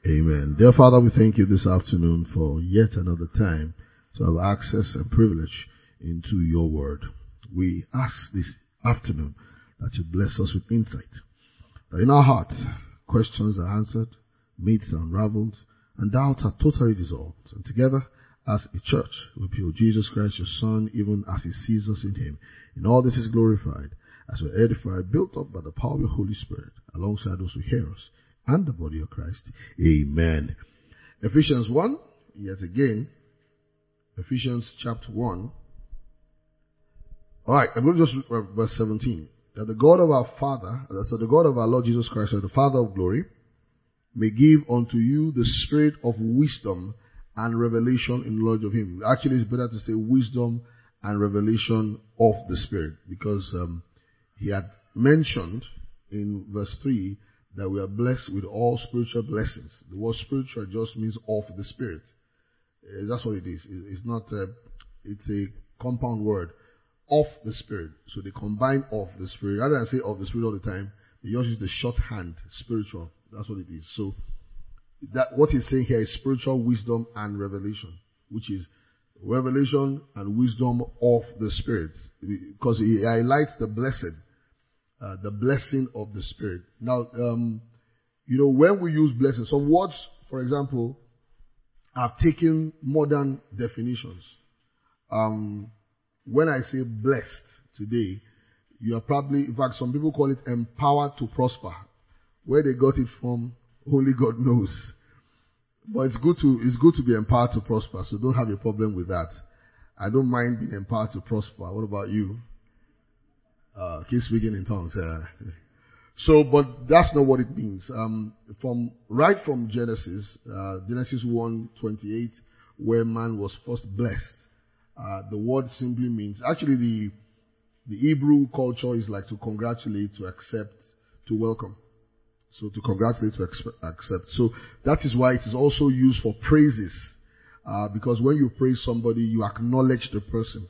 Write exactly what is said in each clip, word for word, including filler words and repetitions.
Amen. Dear Father, we thank you this afternoon for yet another time to have access and privilege into your word. We ask this afternoon that you bless us with insight, that in our hearts questions are answered, myths are unraveled, and doubts are totally dissolved. And together, as a church, we build Jesus Christ, your Son, even as he sees us in him. In all this is glorified, as we're edified, built up by the power of the Holy Spirit, alongside those who hear us, and the body of Christ. Amen. Ephesians one, yet again, Ephesians chapter one. Alright, I'm going to just read verse seventeen. That the God of our Father, so the God of our Lord Jesus Christ, the Father of glory, may give unto you the spirit of wisdom and revelation in knowledge of him. Actually, it's better to say wisdom and revelation of the Spirit, because um, he had mentioned in verse three that we are blessed with all spiritual blessings. The word spiritual just means of the Spirit. Uh, that's what it is. It's not a, it's a compound word. Of the Spirit. So they combine of the Spirit. Rather than say of the Spirit all the time, they just use the shorthand, spiritual. That's what it is. So that what he's saying here is spiritual wisdom and revelation, which is revelation and wisdom of the Spirit. Because he highlights the blessed. Uh, the blessing of the Spirit. Now, um, you know, when we use blessing, some words, for example, have taken modern definitions. Um, when I say blessed today, you are probably, in fact, some people call it empowered to prosper. Where they got it from, only God knows. But it's good to, it's good to be empowered to prosper, so don't have a problem with that. I don't mind being empowered to prosper. What about you? Uh, keep speaking in tongues. Uh, so, but that's not what it means. Um, from right from Genesis, uh, Genesis one twenty-eight, where man was first blessed, uh, the word simply means, actually the the Hebrew culture is like to congratulate, to accept, to welcome. So to congratulate, to accept. So that is why it is also used for praises, uh, because when you praise somebody, you acknowledge the person.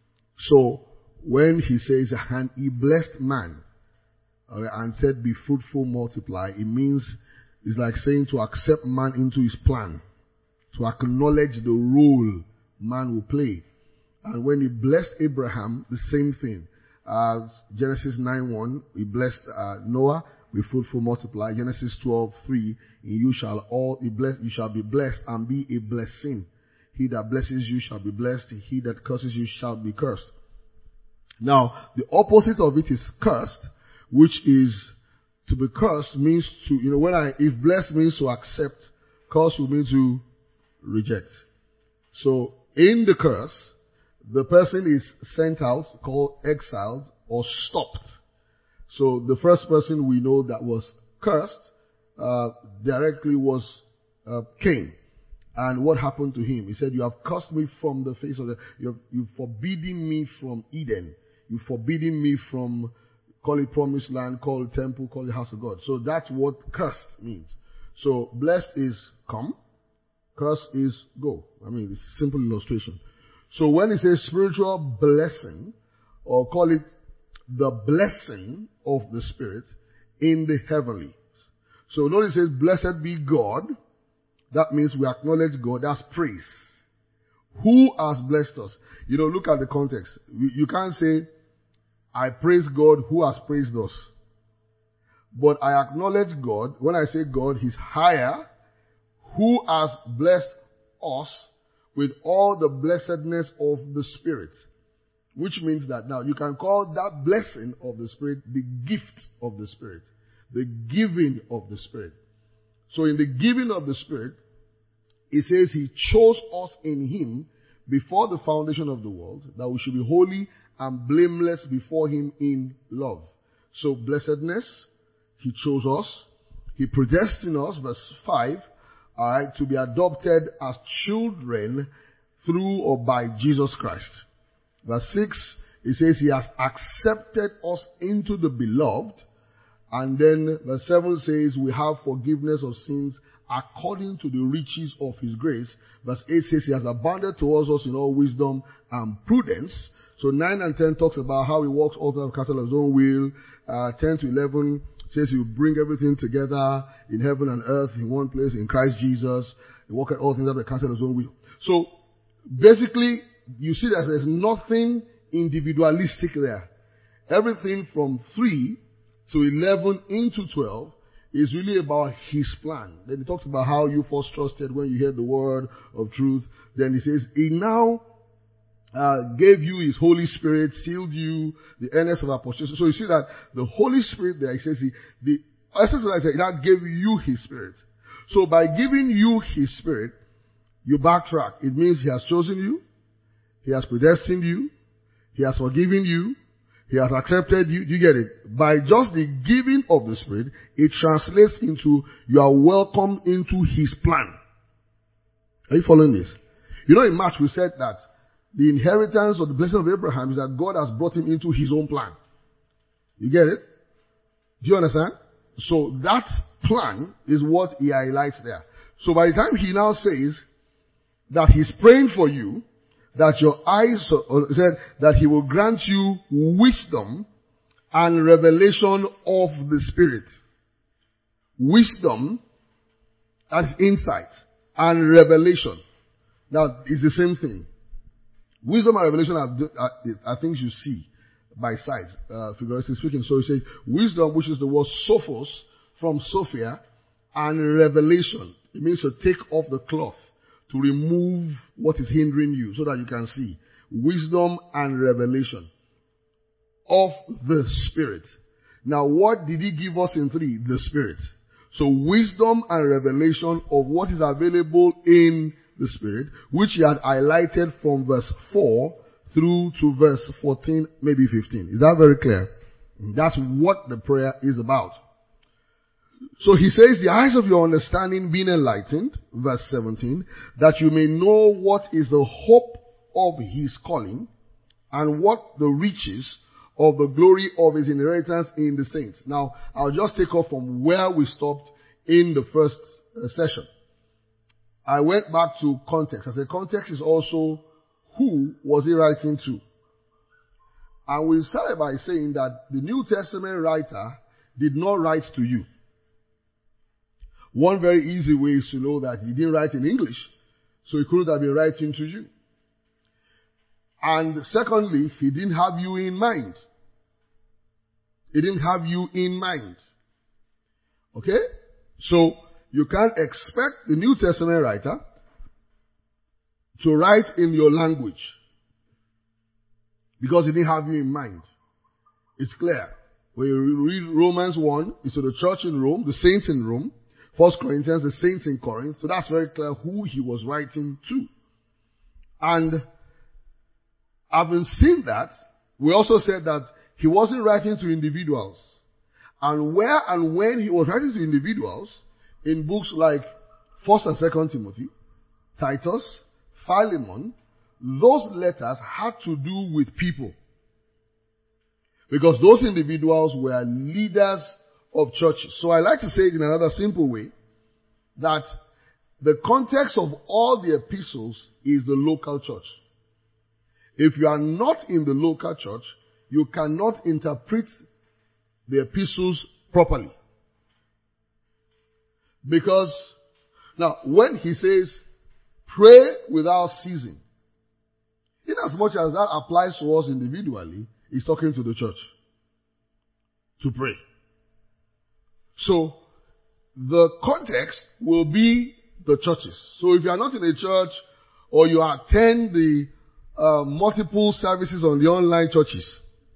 So when he says, and he blessed man, uh, and said, be fruitful, multiply, it means, it's like saying to accept man into his plan, to acknowledge the role man will play. And when he blessed Abraham, the same thing. Uh, Genesis nine one, he blessed uh, Noah, be fruitful, multiply. Genesis twelve three, you shall all be blessed, you shall be blessed and be a blessing. He that blesses you shall be blessed, he that curses you shall be cursed. Now, the opposite of it is cursed, which is to be cursed means to, you know, when I, if blessed means to accept, curse would mean to reject. So, in the curse, the person is sent out, called exiled, or stopped. So, the first person we know that was cursed, uh, directly was, uh, Cain. And what happened to him? He said, you have cursed me from the face of the, you have, you've forbidden me from Eden. You've forbidden me from, call it promised land, call it temple, call it house of God. So that's what cursed means. So blessed is come, curse is go. I mean, it's a simple illustration. So when it says spiritual blessing, or call it the blessing of the Spirit in the heavenly. So notice it says, blessed be God. That means we acknowledge God. That's praise. Who has blessed us? You know, look at the context. You can't say, I praise God who has praised us. But I acknowledge God. When I say God, He's higher, who has blessed us with all the blessedness of the Spirit. Which means that now you can call that blessing of the Spirit the gift of the Spirit. The giving of the Spirit. So in the giving of the Spirit, it says He chose us in Him before the foundation of the world, that we should be holy and blameless before Him in love. So blessedness, He chose us. He predestined us, verse five, alright, to be adopted as children through or by Jesus Christ. Verse six, it says He has accepted us into the beloved. And then verse seven says we have forgiveness of sins according to the riches of His grace. Verse eight says He has abounded towards us in all wisdom and prudence. So nine and ten talks about how He works all the cattle of His own will. Uh, ten to eleven says he will bring everything together in heaven and earth in one place in Christ Jesus. He work at all things out of the counsel of his own will. So, basically, you see that there's nothing individualistic there. Everything from three to eleven into twelve is really about his plan. Then he talks about how you first trusted when you heard the word of truth. Then he says, he now uh, gave you his Holy Spirit, sealed you, the earnest of apostasy. So you see that the Holy Spirit there, he says, he, the essence of that is that he now gave you his Spirit. So by giving you his Spirit, you backtrack. It means he has chosen you, he has predestined you, he has forgiven you, he has accepted you. Do you get it? By just the giving of the Spirit, it translates into you are welcome into his plan. Are you following this? You know, in March we said that the inheritance or the blessing of Abraham is that God has brought him into his own plan. You get it? Do you understand? So that plan is what he highlights there. So by the time he now says that he's praying for you, that your eyes, or said that he will grant you wisdom and revelation of the Spirit. Wisdom as insight and revelation. Now, it's the same thing. Wisdom and revelation are, are, are things you see by sight, uh, figuratively speaking. So he says, wisdom, which is the word sophos, from Sophia, and revelation. It means to take off the cloth, to remove what is hindering you, so that you can see. Wisdom and revelation of the Spirit. Now, what did he give us in three? The Spirit. So, wisdom and revelation of what is available in the Spirit, which he had highlighted from verse four through to verse fourteen, maybe fifteen. Is that very clear? That's what the prayer is about. So he says, the eyes of your understanding being enlightened, verse seventeen, that you may know what is the hope of his calling and what the riches of the glory of his inheritance in the saints. Now, I'll just take off from where we stopped in the first uh, session. I went back to context. I said context is also who was he writing to? And we started by saying that the New Testament writer did not write to you. One very easy way is to know that he didn't write in English, so he couldn't have been writing to you. And secondly, he didn't have you in mind. He didn't have you in mind. Okay? So, you can't expect the New Testament writer to write in your language because he didn't have you in mind. It's clear. When you read Romans one, it's to the church in Rome, the saints in Rome. First Corinthians, the saints in Corinth. So that's very clear who he was writing to. And having seen that, we also said that he wasn't writing to individuals. And where and when he was writing to individuals, in books like First and Second Timothy, Titus, Philemon, those letters had to do with people. Because those individuals were leaders of churches. So I like to say it in another simple way, that the context of all the epistles is the local church. If you are not in the local church, you cannot interpret the epistles properly. Because, now, when he says, pray without ceasing, in as much as that applies to us individually, he's talking to the church. To pray. So, the context will be the churches. So if you are not in a church, or you attend the uh, multiple services on the online churches,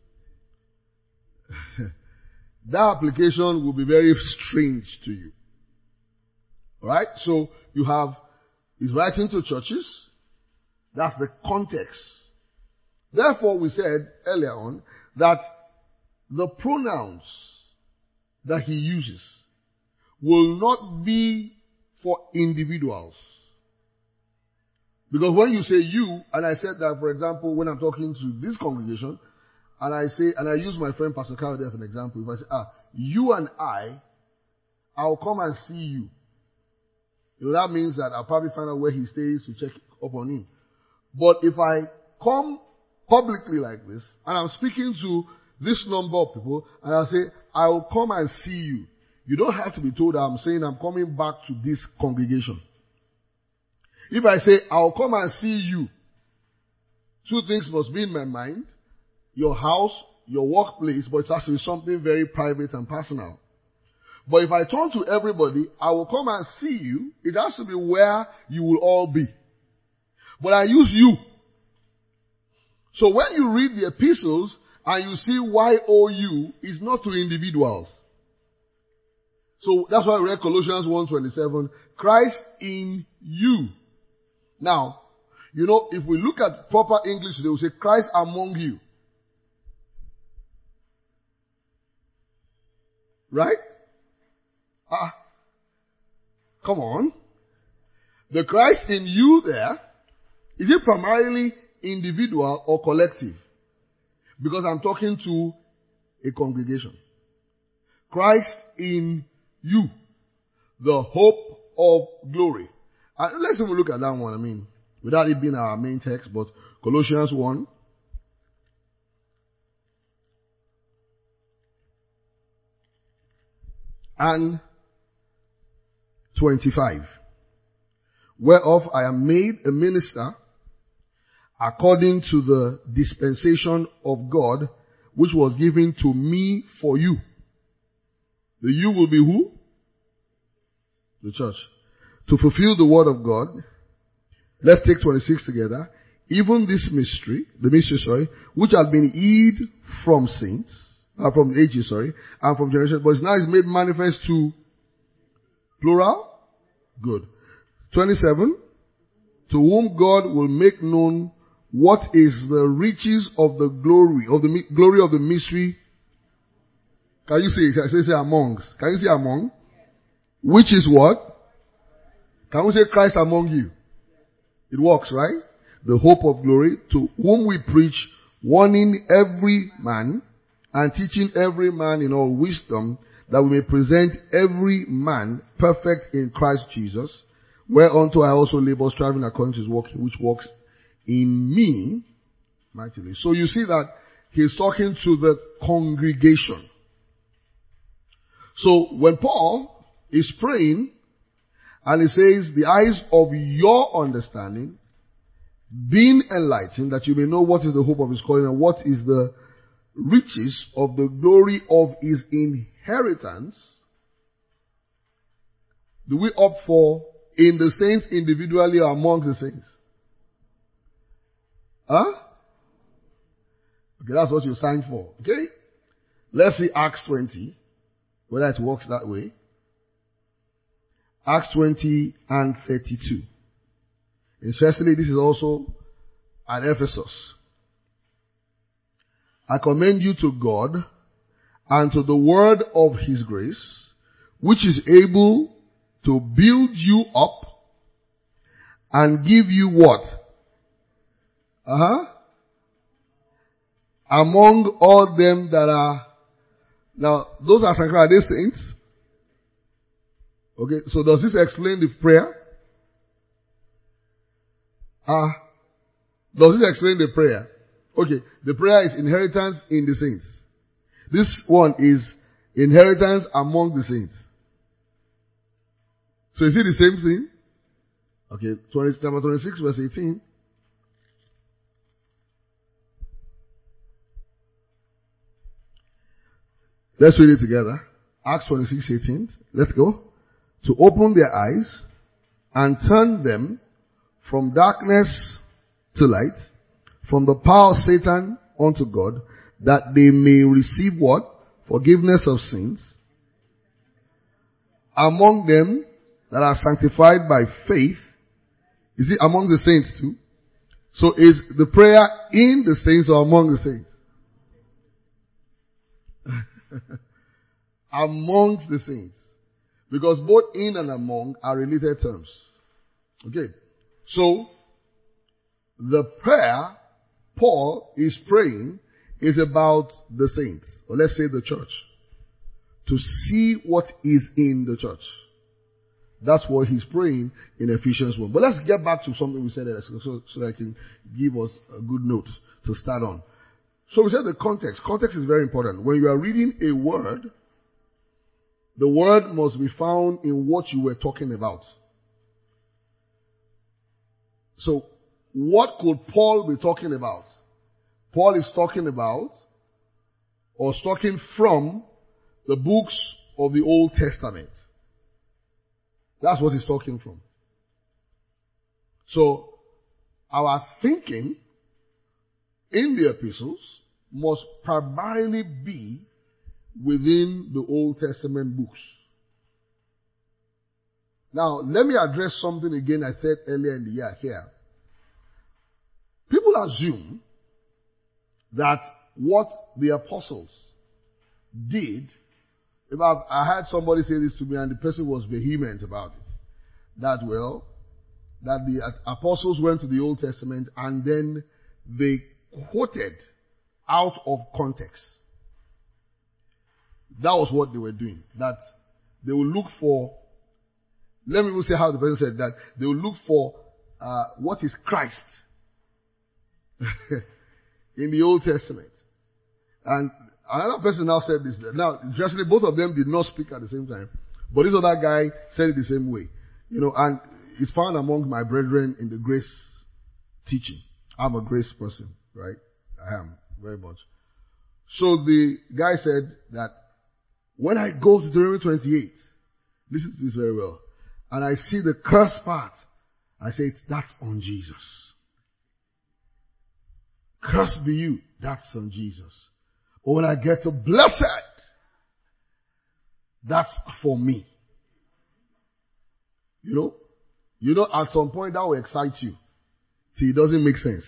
that application will be very strange to you. Alright? So, you have, he's writing to churches. That's the context. Therefore, we said earlier on that the pronouns that he uses will not be for individuals. Because when you say you, and I said that, for example, when I'm talking to this congregation, and I say, and I use my friend Pastor Carol as an example, if I say, ah, you and I, I'll come and see you. You know, that means that I'll probably find out where he stays to check up on him. But if I come publicly like this, and I'm speaking to this number of people, and I'll say, I will come and see you, you don't have to be told I'm saying I'm coming back to this congregation. If I say I'll come and see you, two things must be in my mind. Your house, your workplace, but it's actually something very private and personal. But if I turn to everybody, I will come and see you, it has to be where you will all be. But I use you. So when you read the epistles and you see Y O U, it's not to individuals. So that's why we read Colossians one twenty-seven, Christ in you. Now, you know, if we look at proper English, they will say Christ among you. Right? Ah. Come on. The Christ in you there, is it primarily individual or collective? Because I'm talking to a congregation. Christ in you, the hope of glory. And let's even look at that one, I mean, without it being our main text, but Colossians one. And twenty-five. Whereof I am made a minister according to the dispensation of God, which was given to me for you. The you will be who? The church. To fulfill the word of God. Let's take twenty-six together. Even this mystery, the mystery, sorry, which had been hid from saints, uh, from ages, sorry, and from generations, but now is made manifest to plural. Good. twenty-seven. To whom God will make known what is the riches of the glory, of the glory of the mystery. Can you say, say, say amongst? Can you say among? Which is what? Can we say Christ among you? It works, right? The hope of glory, to whom we preach, warning every man and teaching every man in all wisdom, that we may present every man perfect in Christ Jesus, whereunto I also labor, striving according to his work, which works in me mightily. So you see that he's talking to the congregation. So when Paul is praying, and he says, the eyes of your understanding being enlightened, that you may know what is the hope of his calling and what is the riches of the glory of his inheritance. Do we opt for in the saints individually or among the saints? Huh? Okay, that's what you signed for. Okay? Let's see Acts twenty, whether it works that way. Acts twenty and thirty-two. Especially, this is also at Ephesus. I commend you to God and to the word of his grace, which is able to build you up and give you what? Uh-huh. Among all them that are, now, those are sanctified, are they saints? Okay, so does this explain the prayer? Ah, uh, does this explain the prayer? Okay, the prayer is inheritance in the saints. This one is inheritance among the saints. So is it the same thing? Okay, twenty, number twenty-six, verse eighteen. Let's read it together. Acts twenty-six, eighteen. Let's go. To open their eyes and turn them from darkness to light, from the power of Satan unto God, that they may receive what? Forgiveness of sins among them that are sanctified by faith. Is it among the saints too? So is the prayer in the saints or among the saints? Amongst the saints. Because both in and among are related terms. Okay. So, the prayer Paul is praying is about the saints, or let's say the church. To see what is in the church. That's what he's praying in Ephesians one. But let's get back to something we said earlier, so, so that I can give us a good note to start on. So we said the context. Context is very important. When you are reading a word, The word must be found in what you were talking about. So, what could Paul be talking about? Paul is talking about, or is talking from, the books of the Old Testament. That's what he's talking from. So, our thinking in the epistles must primarily be within the Old Testament books. Now, let me address something again I said earlier in the year here. People assume that what the apostles did, if I've, I had somebody say this to me and the person was vehement about it, that well, that the apostles went to the Old Testament and then they quoted out of context. That was what they were doing. That they will look for, let me even say how the person said that, they will look for uh, what is Christ in the Old Testament. And another person now said this. Now, interestingly, both of them did not speak at the same time. But this other guy said it the same way. You know, and it's found among my brethren in the grace teaching. I'm a grace person, right? I am, very much. So the guy said that when I go to Deuteronomy twenty-eight, listen to this very well, and I see the curse part, I say, that's on Jesus. Cursed be you, that's on Jesus. But when I get to blessed, that's for me. You know? You know, at some point that will excite you. See, it doesn't make sense.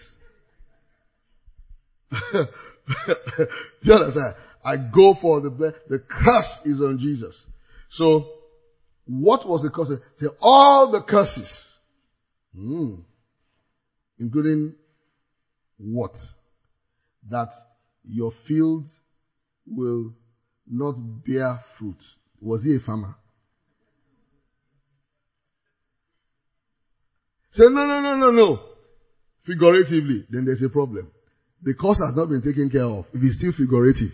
Do you understand? I go for the bless. The curse is on Jesus. So, what was the curse? Say, all the curses. Mm, including what? That your field will not bear fruit. Was he a farmer? Say, no, no, no, no, no. Figuratively, then there's a problem. The curse has not been taken care of. If it's still figurative,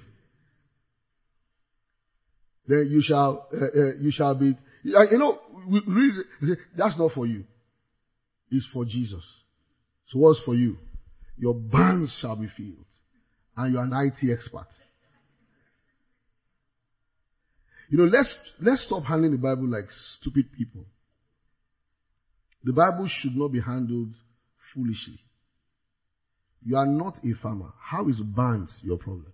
then you shall, uh, uh, you shall be, you know, we read, that's not for you. It's for Jesus. So what's for you? Your barns shall be filled. And you're an I T expert. You know, let's, let's stop handling the Bible like stupid people. The Bible should not be handled foolishly. You are not a farmer. How is barns your problem?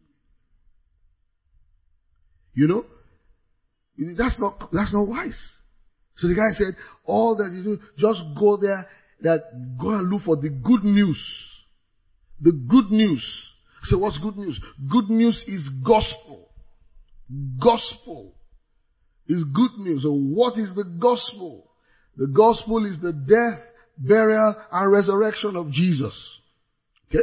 You know, that's not, that's not wise. So the guy said, all that you do, just go there, that go and look for the good news. The good news. So what's good news? Good news is gospel. Gospel is good news. So what is the gospel? The gospel is the death, burial, and resurrection of Jesus. Okay?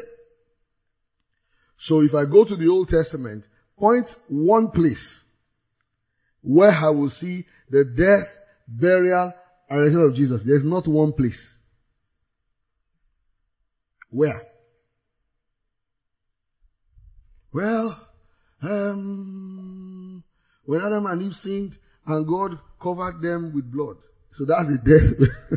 So if I go to the Old Testament, point one place where I will see the death, burial, and resurrection of Jesus. There's not one place. Where? Well, um, when Adam and Eve sinned and God covered them with blood. So that's the death.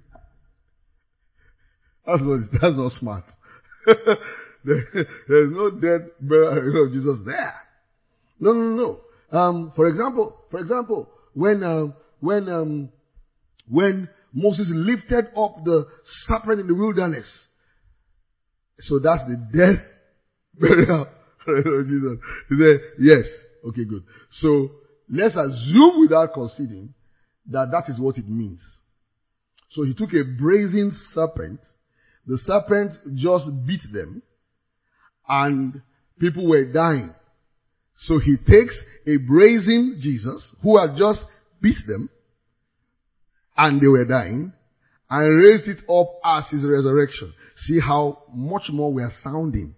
that's not, that's not smart. There's no death, burial of Jesus there. No, no, no. Um, for example, for example, when, um, when, um, when Moses lifted up the serpent in the wilderness. So that's the death, burial, of Jesus. He said, yes. Okay, good. So let's assume without conceding that that is what it means. So he took a brazen serpent. The serpent just beat them and people were dying. So he takes a brazen Jesus who had just beat them and they were dying and raised it up as his resurrection. See how much more we are sounding.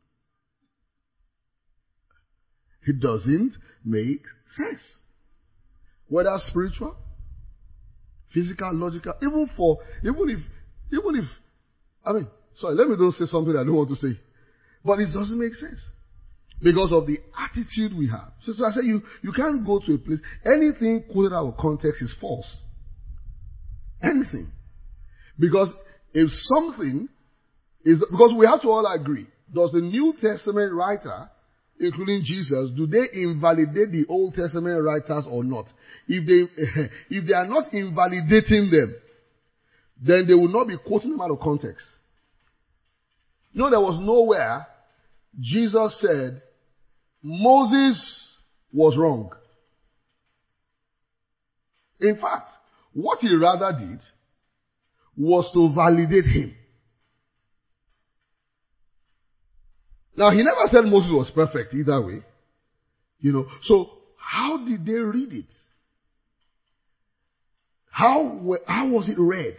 It doesn't make sense. Whether spiritual, physical, logical, even for, even if, even if, I mean, sorry, let me don't say something I don't want to say. But it doesn't make sense. Because of the attitude we have. So, so I say you, you can't go to a place, anything quoted out of context is false. Anything. Because if something is, because we have to all agree, does the New Testament writer, including Jesus, do they invalidate the Old Testament writers or not? If they, if they are not invalidating them, then they will not be quoting them out of context. You know, there was nowhere Jesus said, Moses was wrong. In fact, what he rather did was to validate him. Now, he never said Moses was perfect either way. You know, so how did they read it? How, how was it read?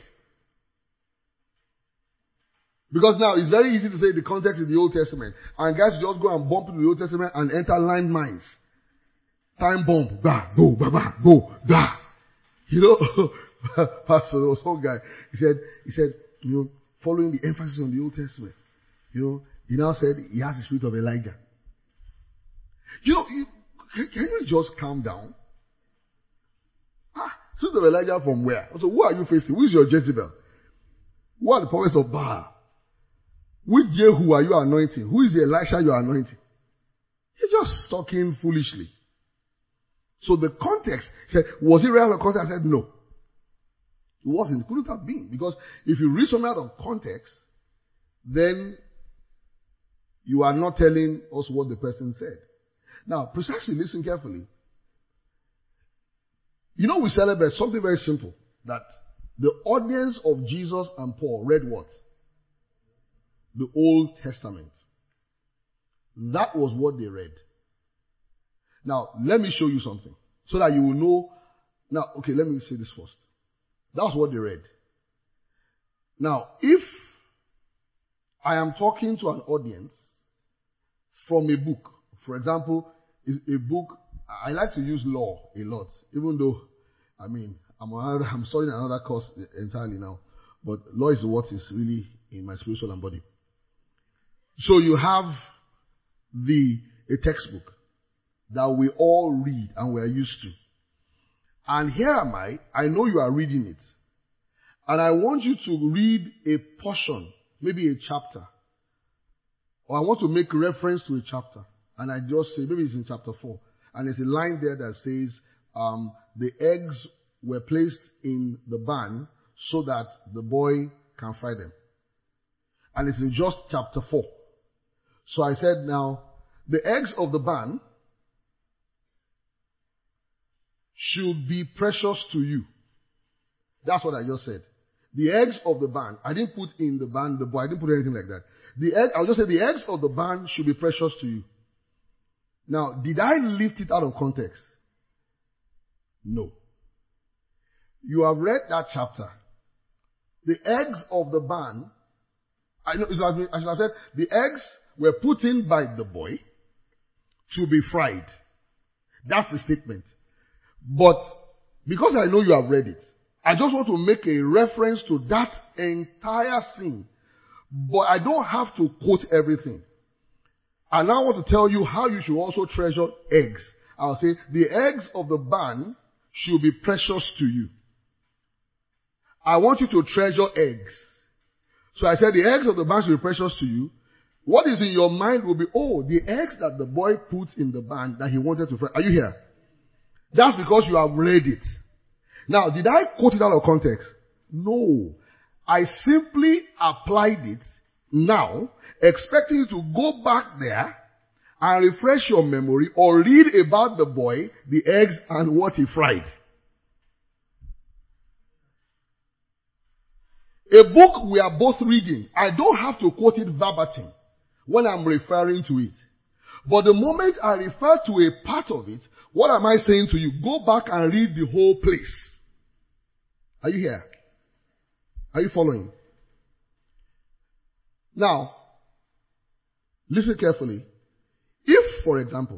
Because now it's very easy to say the context in the Old Testament. And guys just go and bump into the Old Testament and enter landmines. Time bomb. Bah, go, bah, bah, go, bah. You know, Pastor, there was one guy. He said, he said, you know, following the emphasis on the Old Testament. You know, he now said he has the spirit of Elijah. You know, you, can, can you just calm down? Ah, spirit of Elijah from where? So who are you facing? Who is your Jezebel? Who are the prophets of Baal? Which Jehu are you anointing? Who is the Elisha you are anointing? You're just talking foolishly. So the context, said, was it real or context? I said, no. It wasn't. It couldn't have been. Because if you read something out of context, then you are not telling us what the person said. Now, precisely, listen carefully. You know, we celebrate something very simple. That the audience of Jesus and Paul read what? The Old Testament. That was what they read. Now, let me show you something. So that you will know. Now, okay, let me say this first. That's what they read. Now, if I am talking to an audience from a book, for example, is a book, I like to use law a lot, even though, I mean, I'm, another, I'm studying another course entirely now, but law is what is really in my spiritual and body. So you have the, a textbook that we all read and we are used to. And here am I, I know you are reading it. And I want you to read a portion, maybe a chapter. Or I want to make reference to a chapter. And I just say, maybe it's in chapter four. And there's a line there that says, um, the eggs were placed in the barn so that the boy can fry them. And it's in just chapter four. So I said, now, the eggs of the barn should be precious to you. That's what I just said. The eggs of the barn, I didn't put in the barn the boy, I didn't put anything like that. The egg, I'll just say the eggs of the barn should be precious to you. Now, did I lift it out of context? No. You have read that chapter. The eggs of the barn, I know, I should have said, the eggs were put in by the boy to be fried. That's the statement. But because I know you have read it, I just want to make a reference to that entire scene. But I don't have to quote everything. I now want to tell you how you should also treasure eggs. I'll say, the eggs of the barn should be precious to you. I want you to treasure eggs. So I said, the eggs of the barn should be precious to you. What is in your mind will be, oh, the eggs that the boy put in the barn that he wanted to fry. Are you here? That's because you have read it. Now, did I quote it out of context? No. I simply applied it now, expecting you to go back there and refresh your memory or read about the boy, the eggs, and what he fried. A book we are both reading, I don't have to quote it verbatim when I'm referring to it. But the moment I refer to a part of it, what am I saying to you? Go back and read the whole place. Are you here? Are you following? Now, listen carefully. If, for example,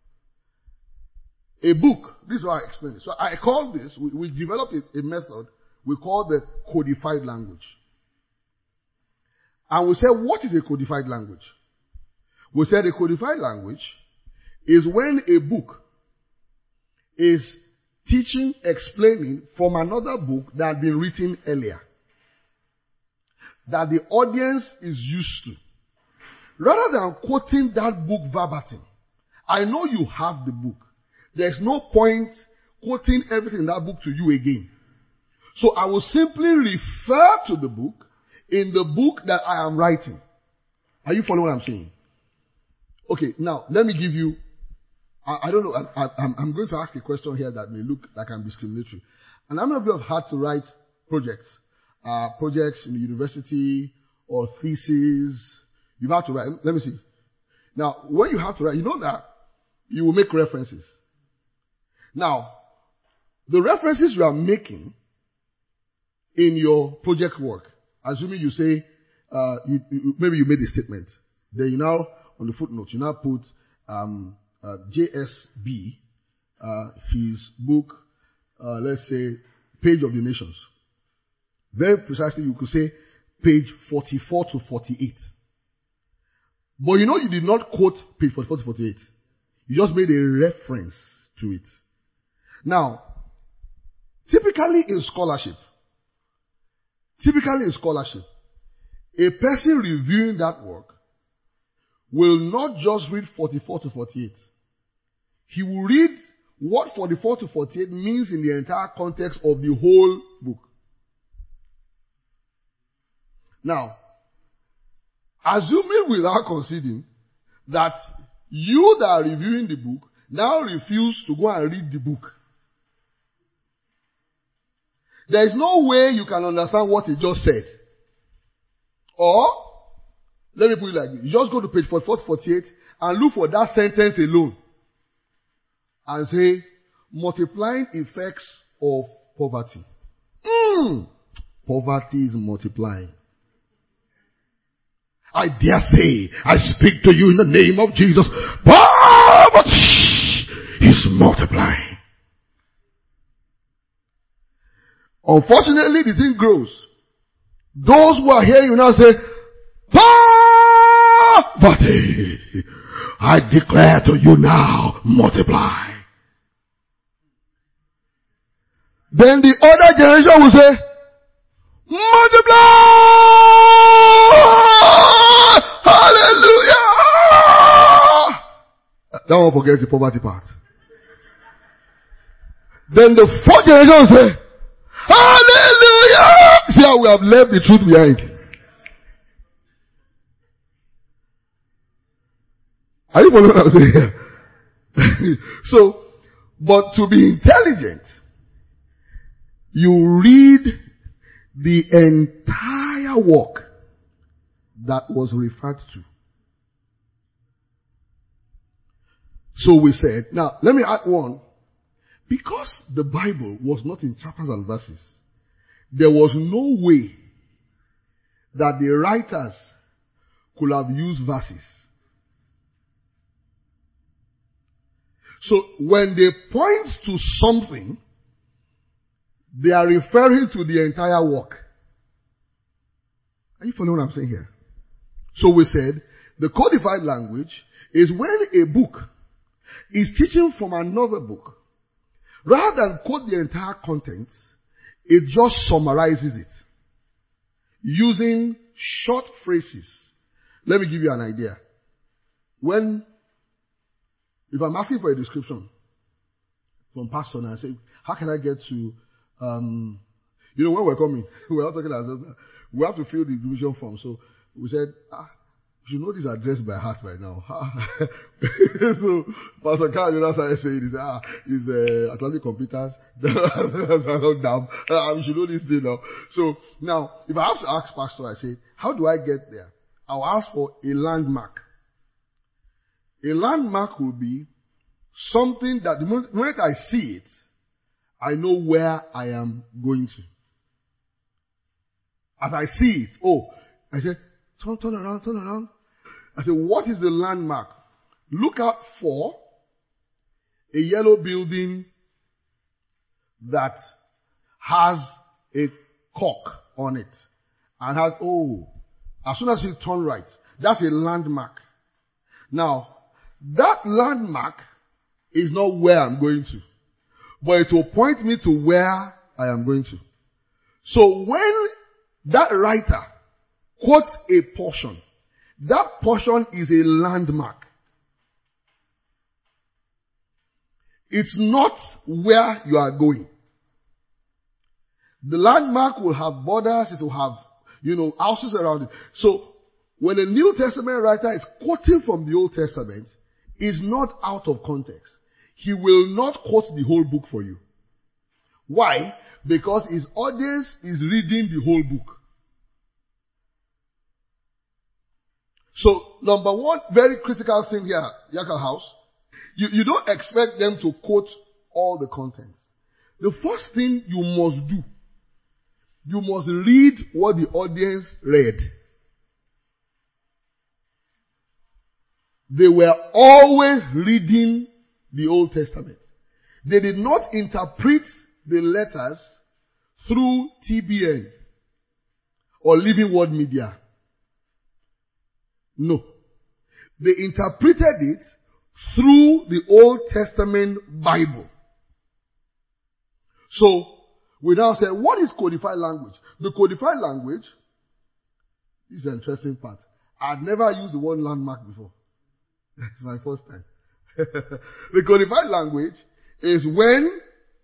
a book, this is how I explain it. So I call this, we, we developed a, a method we call the codified language. And we say, what is a codified language? We said a codified language is when a book is teaching, explaining from another book that had been written earlier, that the audience is used to. Rather than quoting that book verbatim, I know you have the book. There's no point quoting everything in that book to you again. So I will simply refer to the book in the book that I am writing. Are you following what I'm saying? Okay, now let me give you, I, I don't know, I, I, I'm going to ask a question here that may look like I'm discriminatory. And how many of you have had to write projects? Uh, projects in the university or theses? You've had to write, let me see. Now, when you have to write, you know that you will make references. Now, the references you are making in your project work, assuming you say, uh, you, you, maybe you made a statement, then you now, on the footnote, you now put um, uh, J S B, uh, his book, uh, let's say, Page of the Nations. Very precisely, you could say page forty-four to forty-eight. But you know you did not quote page forty-four to forty-eight. You just made a reference to it. Now, typically in scholarship, typically in scholarship, a person reviewing that work will not just read forty-four to forty-eight. He will read what forty-four to forty-eight means in the entire context of the whole book. Now, assuming without conceding that you that are reviewing the book now refuse to go and read the book, there is no way you can understand what he just said. Or, let me put it like this. You just go to page forty-four to forty-eight and look for that sentence alone and say, multiplying effects of poverty. Mm, poverty is multiplying. I dare say, I speak to you in the name of Jesus. Poverty is multiplying. Unfortunately, the thing grows. Those who are hearing you now say, poverty, I declare to you now, multiply. Then the other generation will say, multiply! Hallelujah! That one forgets the poverty part. Then the fourth generation will say, hallelujah! See how we have left the truth behind. Are you following what I'm saying here? So, but to be intelligent, you read the entire work that was referred to. So we said, now let me add one. Because the Bible was not in chapters and verses, there was no way that the writers could have used verses. So when they point to something, they are referring to the entire work. Are you following what I'm saying here? So we said, the codified language is when a book is teaching from another book. Rather than quote the entire contents, it just summarizes it. Using short phrases. Let me give you an idea. When, if I'm asking for a description from pastor and I say, how can I get to, um, you know, when we're coming, we're all talking ourselves, we have to fill the division form. So we said, ah, you know this address by heart right now. So Pastor Carl, you know, started saying, he said, ah, it's uh, Atlantic Computers. um, you should know this thing now. So now, if I have to ask Pastor, I say, how do I get there? I'll ask for a landmark. A landmark will be something that the moment I see it, I know where I am going to. As I see it, oh, I say, turn, turn around, turn around. I say, what is the landmark? Look out for a yellow building that has a cork on it. And has, oh, as soon as you turn right, that's a landmark. Now, that landmark is not where I'm going to, but it will point me to where I am going to. So when that writer quotes a portion, that portion is a landmark. It's not where you are going. The landmark will have borders, it will have, you know, houses around it. So, when a New Testament writer is quoting from the Old Testament, it's not out of context. He will not quote the whole book for you. Why? Because his audience is reading the whole book. So, number one very critical thing here, Yakal House, you, you don't expect them to quote all the contents. The first thing you must do, you must read what the audience read. They were always reading the Old Testament. They did not interpret the letters through T B N or Living Word Media. No. They interpreted it through the Old Testament Bible. So, we now say, what is codified language? The codified language, this is an interesting part. I'd never used the word landmark before. It's my first time. The codified language is when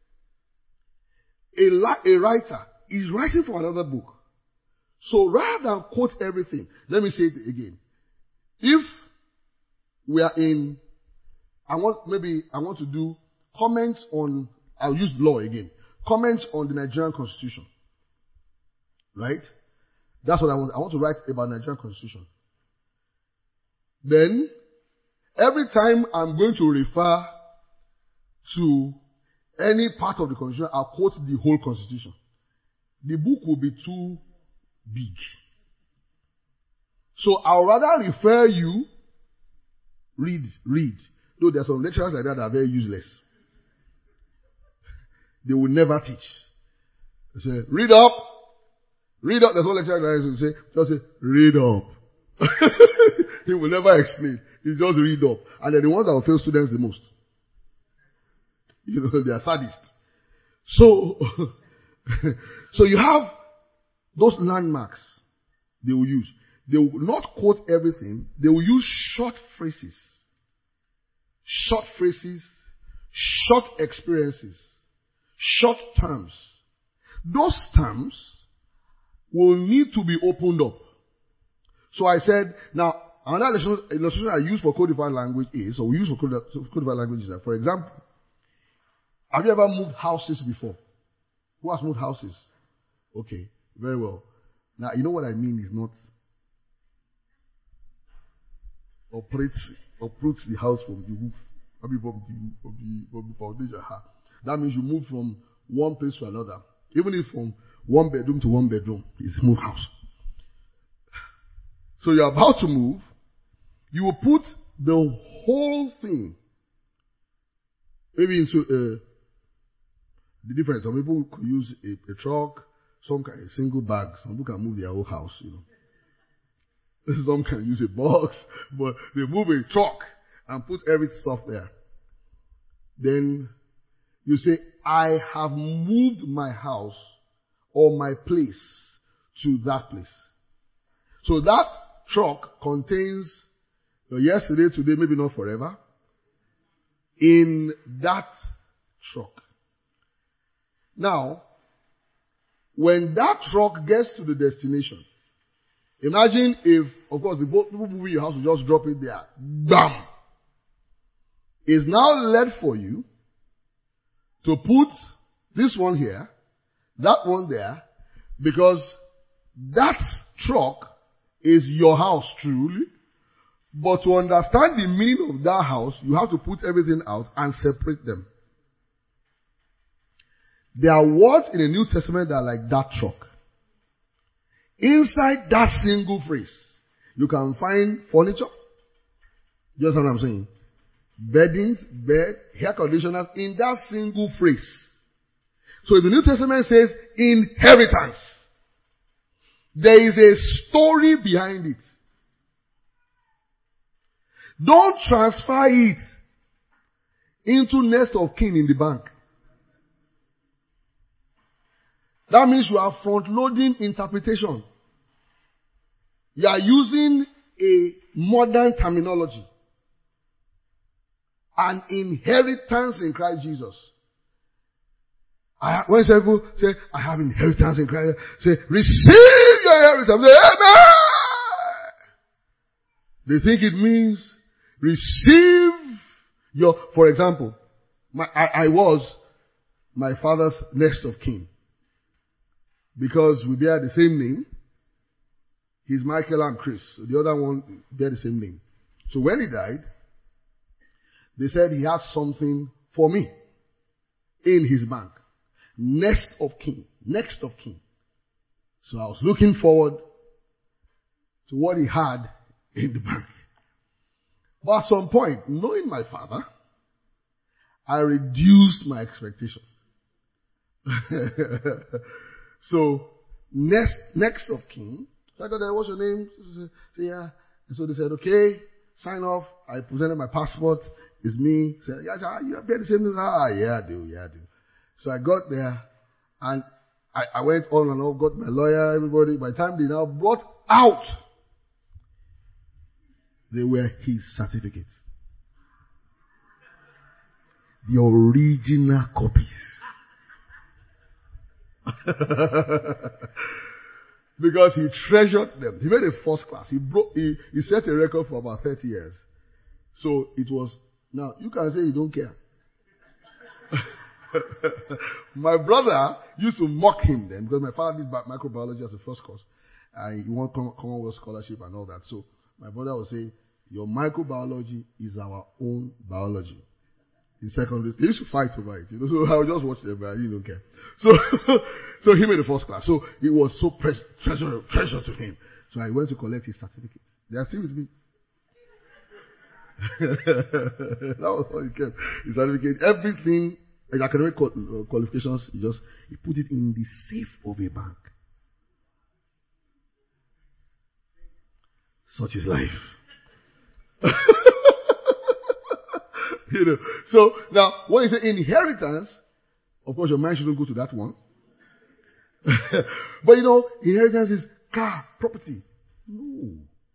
a, a writer is writing for another book. So rather than quote everything, let me say it again. If we are in, I want, maybe I want to do comments on, I'll use law again. Comments on the Nigerian Constitution. Right? That's what I want. I want to write about the Nigerian Constitution. Then, every time I'm going to refer to any part of the Constitution, I'll quote the whole Constitution. The book will be too big. So I'll rather refer you, read, read. Though there are some lecturers like that that are very useless. They will never teach. They say, read up. Read up. There's one lecturer that will say, just say, read up. He will never explain. He just read up. And they're the ones that will fail students the most. You know, they are sadists. So, so you have those landmarks they will use. They will not quote everything. They will use short phrases. Short phrases. Short experiences. Short terms. Those terms will need to be opened up. So I said, now, another illustration I use for codified language is, or we use for codified language is that, for example, have you ever moved houses before? Who has moved houses? Okay, very well. Now, you know what I mean is not operates, uproots the house from the roof. I mean, from the, from the, from the foundation. That means you move from one place to another. Even if from one bedroom to one bedroom, it's a move house. So you're about to move, you will put the whole thing, maybe into a, the difference. Some people could use a, a truck, some can a single bag, some people can move their whole house, you know. Some can use a box, but they move a truck and put every stuff there. Then you say, I have moved my house or my place to that place. So that truck contains uh, yesterday, today, maybe not forever, in that truck. Now, when that truck gets to the destination, imagine if, of course, the people moving your house will just drop it there. Bam! It's now left for you to put this one here, that one there, because that truck is your house truly. But to understand the meaning of that house, you have to put everything out and separate them. There are words in the New Testament that are like that truck. Inside that single phrase, you can find furniture. You understand what I'm saying? Beddings, bed, hair conditioners in that single phrase. So if the New Testament says inheritance, there is a story behind it. Don't transfer it into next of kin in the bank. That means you are front-loading interpretation. You are using a modern terminology. An inheritance in Christ Jesus. I, when people say, I have inheritance in Christ, say, receive your inheritance. Say, amen. They think it means receive your, for example, my, I, I was my father's next of kin. Because we bear the same name. He's Michael and Chris. So the other one bear the same name. So when he died, they said he has something for me in his bank. Next of kin. Next of kin. So I was looking forward to what he had in the bank. But at some point, knowing my father, I reduced my expectation. So, next, next of kin, so I got there, what's your name? So, yeah. And so they said, okay, sign off. I presented my passport. It's me. Said, yeah, you have the same name. Ah, yeah, I do, yeah, I do. So I got there, and I, I went on and on, got my lawyer, everybody. By the time they now brought out, they were his certificates. The original copies. Because he treasured them. He made a first class. He broke, he, he set a record for about thirty years. So it was, now you can say you don't care. My brother used to mock him then because my father did microbiology as a first course. And he won Commonwealth scholarship and all that. So my brother would say, your microbiology is our own biology. In secondary, they used to fight over it. You know, so I would just watch them, but I didn't don't care. So, so he made the first class. So it was so pre- treasure, treasure to him. So I went to collect his certificates. They are still with me. That was how he came. His certificate, everything, his academic qualifications, he just, he put it in the safe of a bank. Such is life. You know, so now when you say inheritance, of course your mind shouldn't go to that one. But you know, inheritance is car, property. No.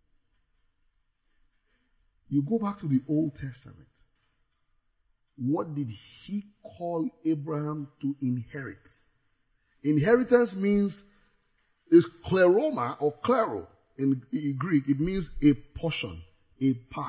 You go back to the Old Testament. What did he call Abraham to inherit? Inheritance means, is kleroma or klero in, in Greek. It means a portion, a part.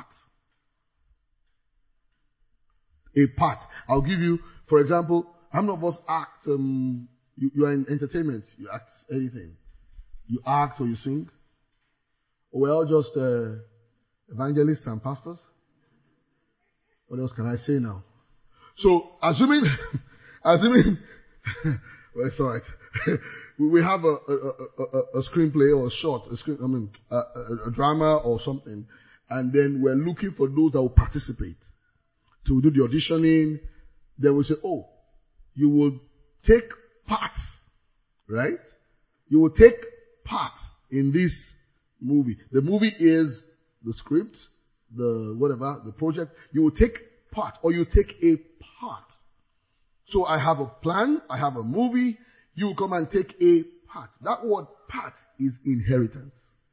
A part. I'll give you, for example, how many of us act, um, you, you are in entertainment, you act anything. You act or you sing. Or we're all just uh, evangelists and pastors. What else can I say now? So, assuming, assuming, well, it's alright. We have a, a, a, a screenplay or a short, a screen, I mean, a, a, a drama or something, and then we're looking for those that will participate. To do the auditioning, then we say, oh, you will take part, right? You will take part in this movie. The movie is the script, the whatever, the project. You will take part, or you take a part. So I have a plan, I have a movie, you will come and take a part. That word part is inheritance.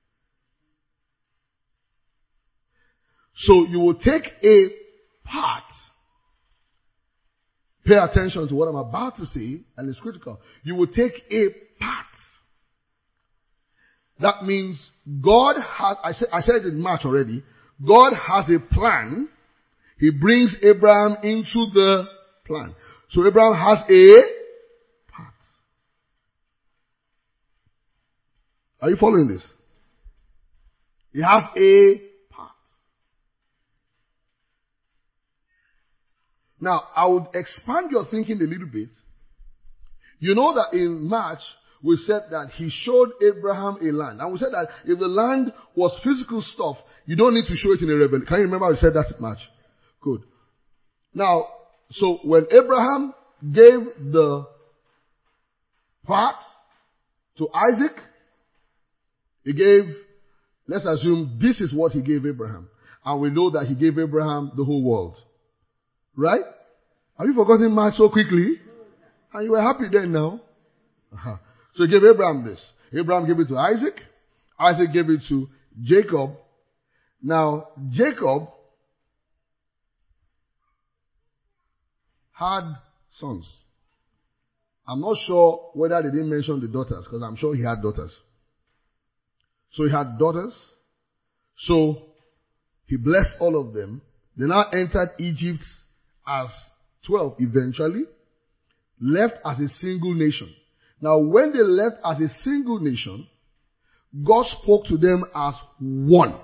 So you will take a part. Pay attention to what I'm about to say, and it's critical. You will take a part. That means God has, I said, I said it in March already, God has a plan. He brings Abraham into the plan. So Abraham has a part. Are you following this? He has a part. Now, I would expand your thinking a little bit. You know that in March, we said that he showed Abraham a land. And we said that if the land was physical stuff, you don't need to show it in a revelation. Can you remember we said that in March? Good. Now, so when Abraham gave the part to Isaac, he gave, let's assume this is what he gave Abraham. And we know that he gave Abraham the whole world. Right? Have you forgotten much so quickly? And you were happy then now? Uh-huh. So he gave Abraham this. Abraham gave it to Isaac. Isaac gave it to Jacob. Now, Jacob had sons. I'm not sure whether they didn't mention the daughters, because I'm sure he had daughters. So he had daughters. So he blessed all of them. They now entered Egypt as twelve eventually, left as a single nation. Now when they left as a single nation, God spoke to them as one.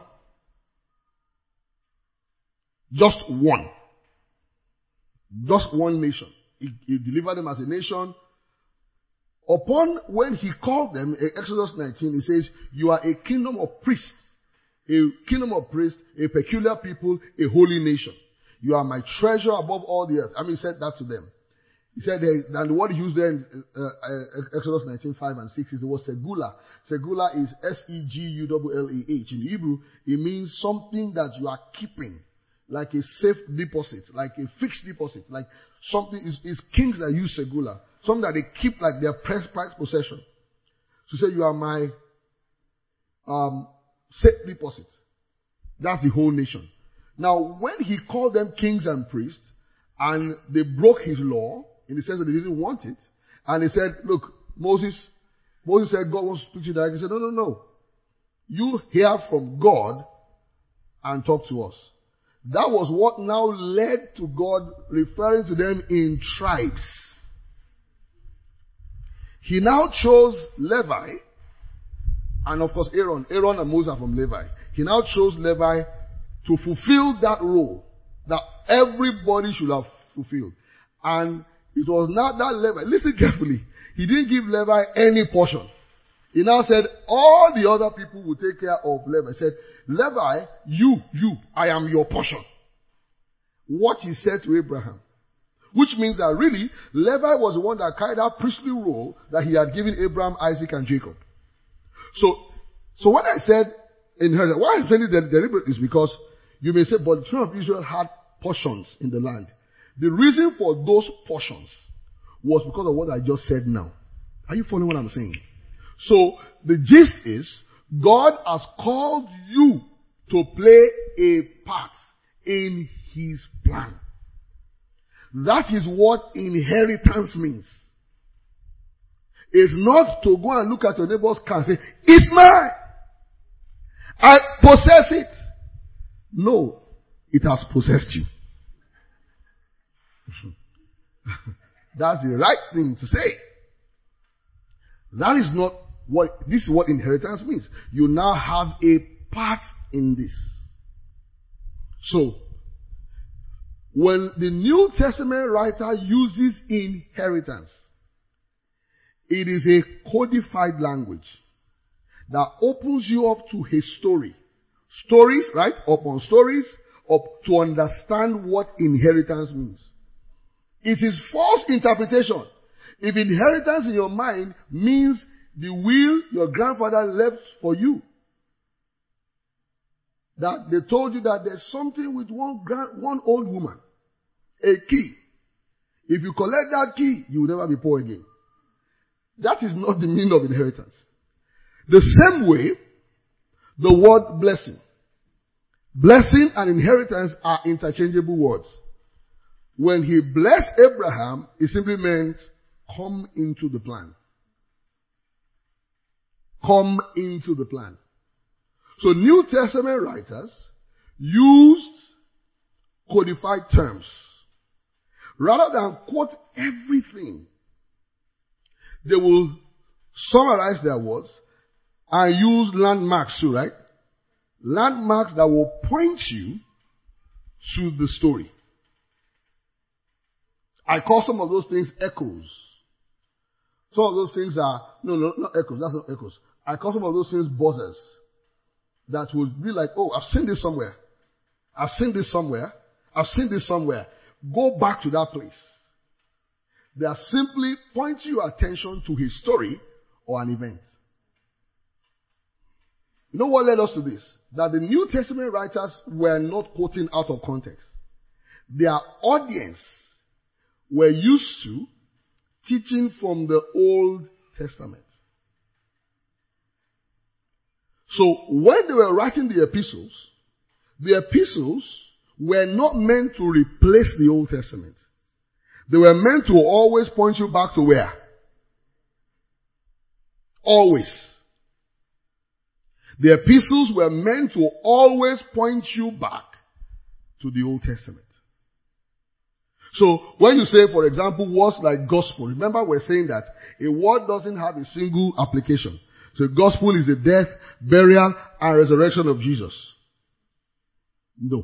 Just one. Just one nation. He, he delivered them as a nation. Upon when he called them, in Exodus nineteen, he says, you are a kingdom of priests. A kingdom of priests, a peculiar people, a holy nation. You are my treasure above all the earth. I mean, he said that to them. He said, and the word he used there in uh, uh, Exodus nineteen, five and six is the word segula. Segula is S E G U L L A H. In Hebrew, it means something that you are keeping. Like a safe deposit, like a fixed deposit, like something is, is kings that use segula. Something that they keep like their prized possession. So say you are my um, safe deposit. That's the whole nation. Now, when he called them kings and priests, and they broke his law, in the sense that they didn't want it, and they said, look, Moses, Moses said, God wants to speak to you directly. He said, no, no, no. You hear from God and talk to us. That was what now led to God referring to them in tribes. He now chose Levi, and of course Aaron. Aaron and Moses are from Levi. He now chose Levi to fulfill that role that everybody should have fulfilled. And it was not that Levi. Listen carefully. He didn't give Levi any portion. He now said, all the other people will take care of Levi. He said, Levi, you, you, I am your portion. What he said to Abraham. Which means that really, Levi was the one that carried that priestly role that he had given Abraham, Isaac, and Jacob. So, so when I said inheritance, why I'm saying it deliberate is because you may say, but the children of Israel had portions in the land. The reason for those portions was because of what I just said now. Are you following what I'm saying? So, the gist is, God has called you to play a part in His plan. That is what inheritance means. It's not to go and look at your neighbor's car and say, it's mine. I possess it. No, it has possessed you. That's the right thing to say. That is not what, this is what inheritance means. You now have a part in this. So, when the New Testament writer uses inheritance, it is a codified language that opens you up to his story. Stories, right? Upon stories, up to understand what inheritance means. It is false interpretation. If inheritance in your mind means the will your grandfather left for you, that they told you that there's something with one grand, one old woman, a key. If you collect that key, you will never be poor again. That is not the meaning of inheritance. The same way, the word blessing. Blessing and inheritance are interchangeable words. When he blessed Abraham, it simply meant come into the plan. Come into the plan. So New Testament writers used codified terms. Rather than quote everything, they will summarize their words and use landmarks too, right? Landmarks that will point you to the story. I call some of those things echoes. Some of those things are, no, no, not echoes, that's not echoes. I call some of those things buzzers. That would be like, oh, I've seen this somewhere. I've seen this somewhere. I've seen this somewhere. Go back to that place. They are simply pointing your attention to his story or an event. You know what led us to this? That the New Testament writers were not quoting out of context. Their audience were used to teaching from the Old Testament. So when they were writing the epistles, the epistles were not meant to replace the Old Testament. They were meant to always point you back to where? Always. The epistles were meant to always point you back to the Old Testament. So when you say, for example, words like gospel, remember we're saying that a word doesn't have a single application. So gospel is the death, burial, and resurrection of Jesus. No.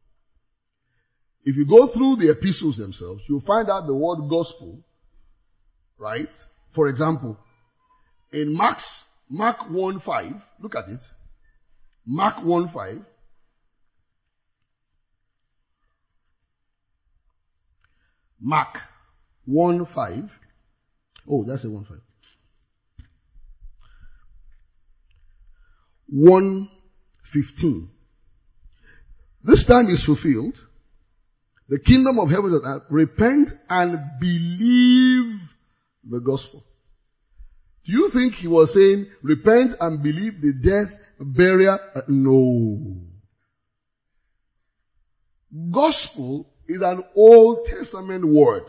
If you go through the epistles themselves, you'll find out the word gospel, right? For example, in Mark's, Mark one five, look at it. Mark one five. Mark one five. Oh, that's a one five. one fifteen. This time is fulfilled. The kingdom of heaven is at hand. Repent and believe the gospel. Do you think he was saying, repent and believe the death, burial? No. Gospel is an Old Testament word.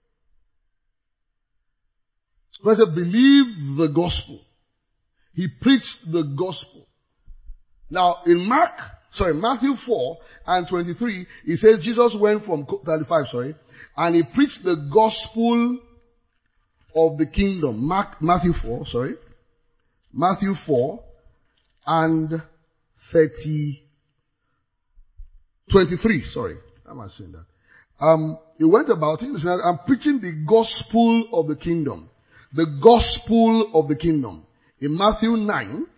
When I say believe the gospel, he preached the gospel. Now in Mark, sorry, Matthew four and twenty-three, he says Jesus went from thirty-five, sorry, and he preached the gospel of the kingdom. Mark, Matthew four, sorry. Matthew four and thirty, twenty-three, sorry. How am I saying that? Um, he went about it. I'm preaching the gospel of the kingdom. The gospel of the kingdom. In Matthew nine,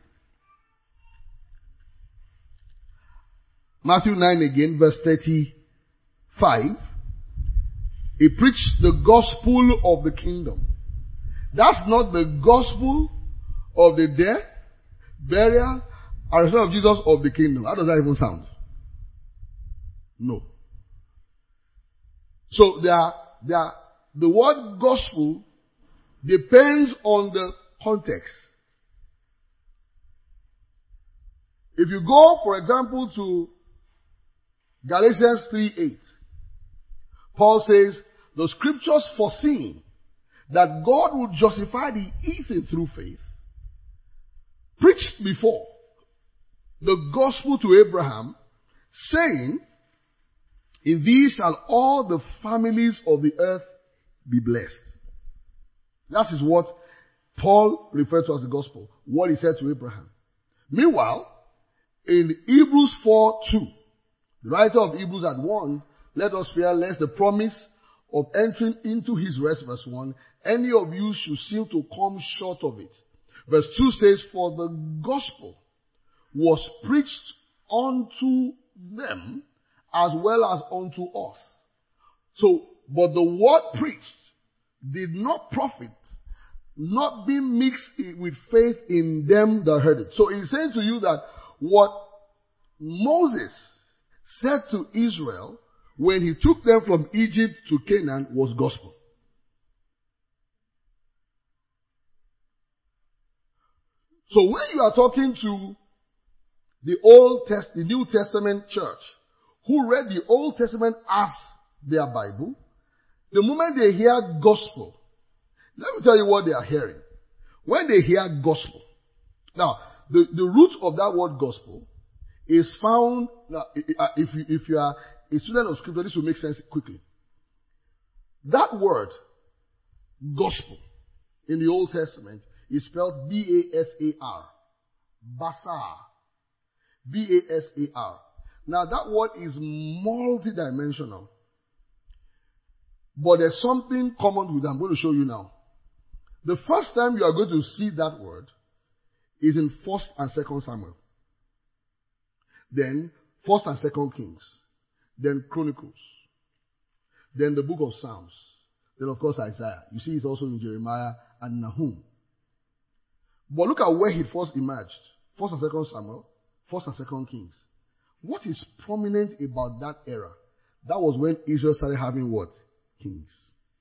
Matthew nine again, verse thirty-five, he preached the gospel of the kingdom. That's not the gospel of the death, burial, and resurrection of Jesus of the kingdom. How does that even sound? No. So there are, there are, the word gospel depends on the context. If you go, for example, to Galatians three eight, Paul says, the scriptures foreseeing that God would justify the heathen through faith, preached before the gospel to Abraham, saying, in these shall all the families of the earth be blessed. That is what Paul referred to as the gospel, what he said to Abraham. Meanwhile, in Hebrews four two, the writer of Hebrews had warned, let us fear lest the promise of entering into his rest, verse one, any of you should seem to come short of it. Verse two says, for the gospel was preached unto them as well as unto us. So, but the word preached did not profit, not be mixed with faith in them that heard it. So he's saying to you that what Moses said to Israel when he took them from Egypt to Canaan was gospel. So when you are talking to the Old Test, the New Testament church, who read the Old Testament as their Bible, the moment they hear gospel, let me tell you what they are hearing. When they hear gospel, now the, the root of that word gospel is found, now, if you, if you are a student of scripture, this will make sense quickly. That word, gospel, in the Old Testament is spelled B A S A R. Basar. B A S A R. Now that word is multidimensional. But there's something common with it. I'm going to show you now. The first time you are going to see that word is in First and Second Samuel. Then First and Second Kings. Then Chronicles. Then the book of Psalms. Then of course Isaiah. You see it's also in Jeremiah and Nahum. But look at where he first emerged. First and Second Samuel, First and Second Kings. What is prominent about that era? That was when Israel started having what? Kings.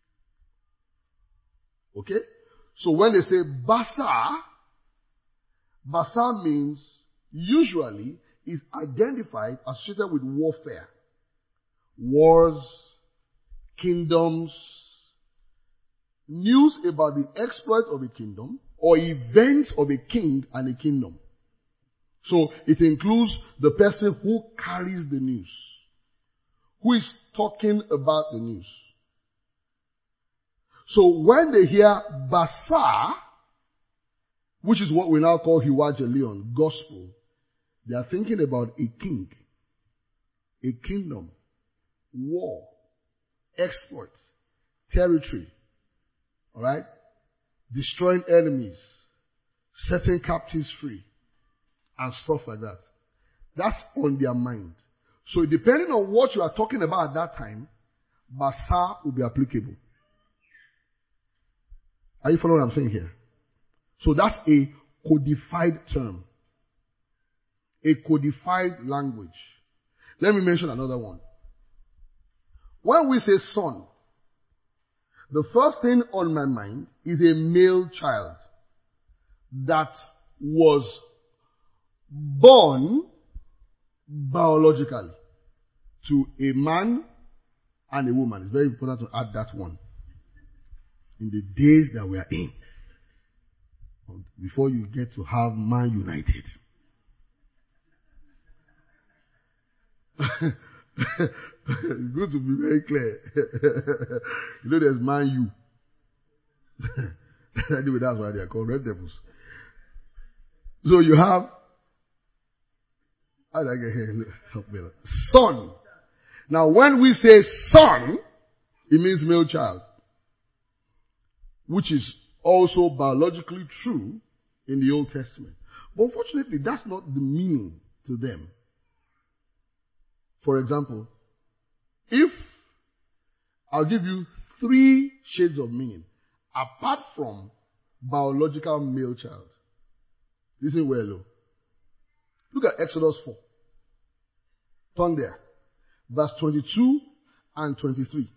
Okay? So when they say Basa, Basa means usually is identified, associated with warfare. Wars, kingdoms, news about the exploit of a kingdom, or events of a king and a kingdom. So it includes the person who carries the news, who is talking about the news. So when they hear Basa, which is what we now call Hiwajelion, gospel, they are thinking about a king, a kingdom, war, exploits, territory, alright? Destroying enemies, setting captives free, and stuff like that. That's on their mind. So depending on what you are talking about at that time, Basa will be applicable. Are you following what I'm saying here? So that's a codified term. A codified language. Let me mention another one. When we say son, the first thing on my mind is a male child that was born biologically to a man and a woman. It's very important to add that one. In the days that we are in, before you get to have Man United. It's good to be very clear. You know there's Man U. Anyway, that's why they are called Red Devils. So you have, how did I get here? Help me. Son. Now when we say son, it means male child. Which is also biologically true in the Old Testament. But unfortunately, that's not the meaning to them. For example, if I'll give you three shades of meaning, apart from biological male child. Listen well, though. Look at Exodus four. Turn there. Verse twenty-two and twenty-three.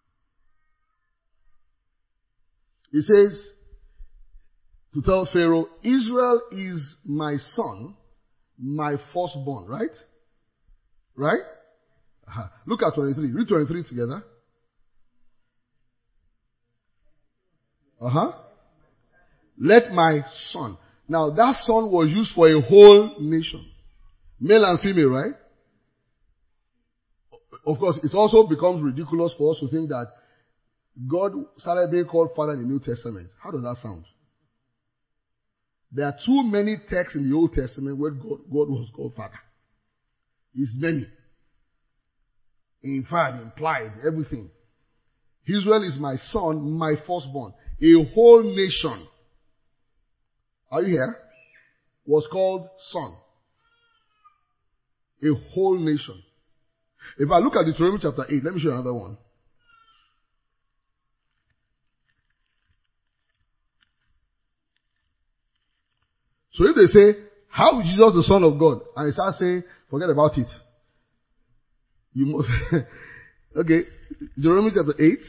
It says to tell Pharaoh, Israel is my son, my firstborn, right? Right? Uh-huh. Look at twenty-three. Read twenty-three together. Uh-huh. Let my son. Now that son was used for a whole nation. Male and female, right? Of course, it also becomes ridiculous for us to think that God started being called Father in the New Testament. How does that sound? There are too many texts in the Old Testament where God, God was called Father. It's many. In fact, implied, everything. Israel is my son, my firstborn. A whole nation, are you here? Was called son. A whole nation. If I look at Deuteronomy chapter eight, let me show you another one. So if they say, how is Jesus the Son of God? And you start saying, forget about it. You must, okay, Deuteronomy chapter eight.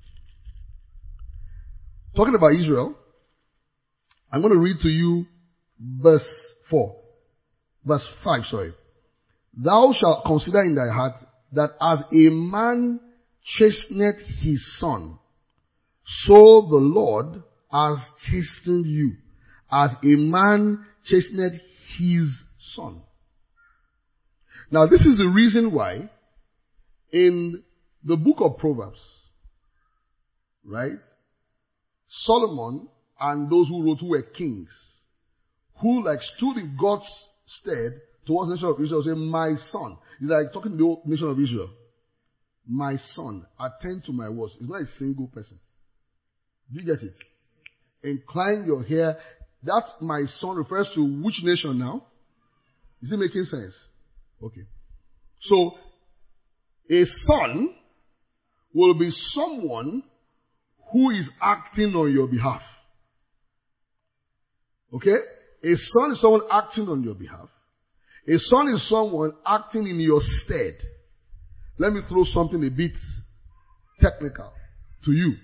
Talking about Israel. I'm going to read to you verse four. Verse five, sorry. Thou shalt consider in thy heart that as a man chasteneth his son, so the Lord has chastened you. As a man chasteneth his son. Now this is the reason why in the book of Proverbs, right, Solomon and those who wrote who were kings, who like stood in God's stead towards the nation of Israel, say, my son. He's like talking to the whole nation of Israel. My son, attend to my words. It's not a single person. Do you get it? Incline your hair. That my son refers to which nation now? Is it making sense? Okay. So, a son will be someone who is acting on your behalf. Okay? A son is someone acting on your behalf. A son is someone acting in your stead. Let me throw something a bit technical to you.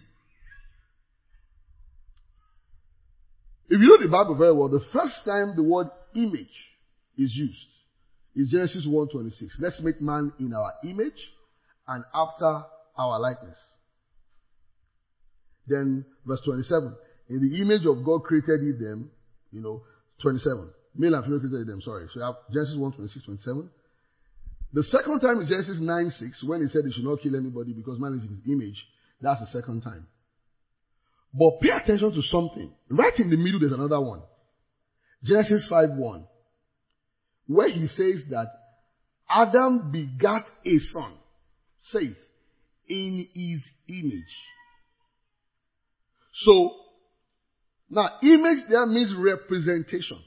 If you know the Bible very well, the first time the word image is used is Genesis one twenty-six. Let's make man in our image and after our likeness. Then verse twenty-seven. In the image of God created he them, you know, twenty-seven. Male and female created them, sorry. So you have Genesis one twenty-six, twenty-seven. The second time is Genesis nine six, when he said he should not kill anybody because man is in his image. That's the second time. But pay attention to something. Right in the middle, there's another one. Genesis five one. Where he says that Adam begat a son, saith, in his image. So, now image there means representation.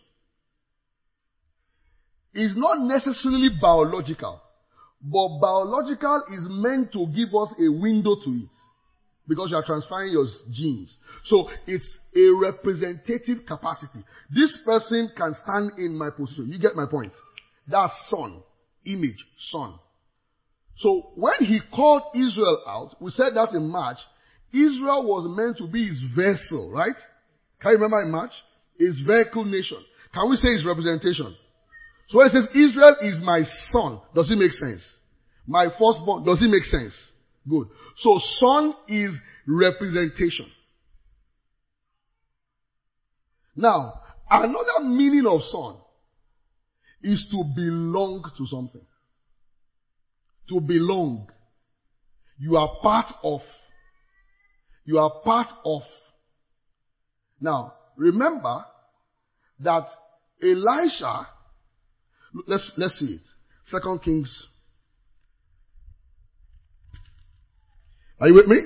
It's not necessarily biological, but biological is meant to give us a window to it. Because you are transferring your genes. So it's a representative capacity. This person can stand in my position. You get my point? That's son. Image. Son. So when he called Israel out, we said that in March, Israel was meant to be his vessel, right? Can you remember in March? His vehicle nation. Can we say his representation? So when it says Israel is my son, does it make sense? My firstborn, does it make sense? Good. So son is representation. Now, another meaning of son is to belong to something. To belong. You are part of. You are part of. Now, remember that Elisha, let's, let's see it. Second Kings. Are you with me?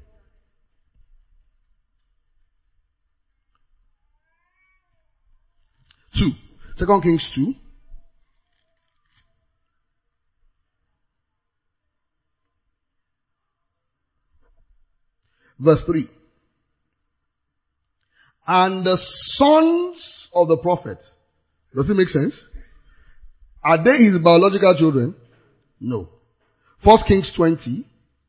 Two. Second Kings two. Verse three. And the sons of the prophet. Does it make sense? Are they his biological children? No. First Kings twenty.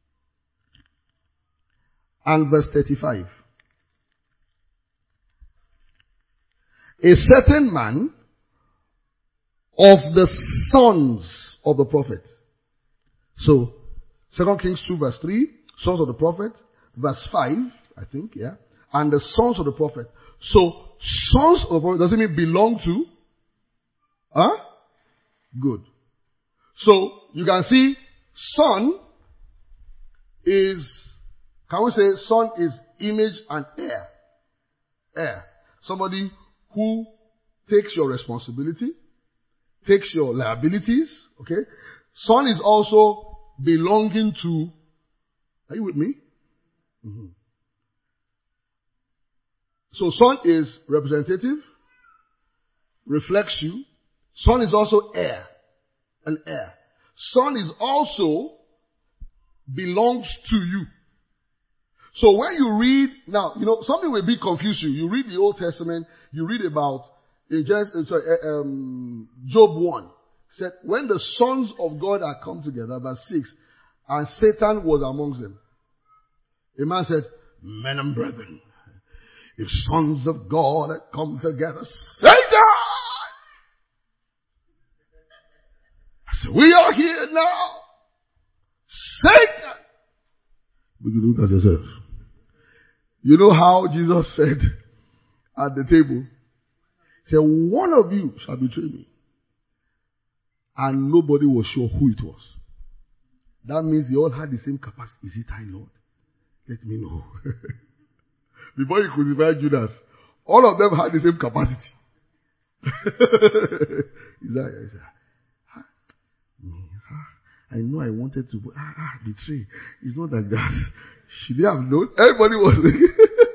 And verse thirty-five. A certain man of the sons of the prophet. So, Second Kings two verse three, sons of the prophet. Verse five, I think, yeah. And the sons of the prophet. So, sons of the prophet, does it mean belong to? Huh? Good. So, you can see, son is, can we say son is image and heir? Heir. Somebody who takes your responsibility, takes your liabilities, okay? Son is also belonging to, are you with me? Mm-hmm. So son is representative, reflects you. Son is also heir, an heir. Son is also belongs to you. So when you read, now, you know, something will be confuse you. You read the Old Testament, you read about, in Genesis, sorry, um, Job one, said, when the sons of God are come together, verse six, and Satan was amongst them. A man said, men and brethren, if sons of God had come together, Satan! I said, we are here now. Satan! But you look at yourself. You know how Jesus said at the table, he said, one of you shall betray me. And nobody was sure who it was. That means they all had the same capacity. Is it I, Lord? Let me know. Before you crucified Judas, all of them had the same capacity. Is that, is that, ah, ah, I know I wanted to, ah, ah, betray. It's not like that. She didn't have known. Everybody was.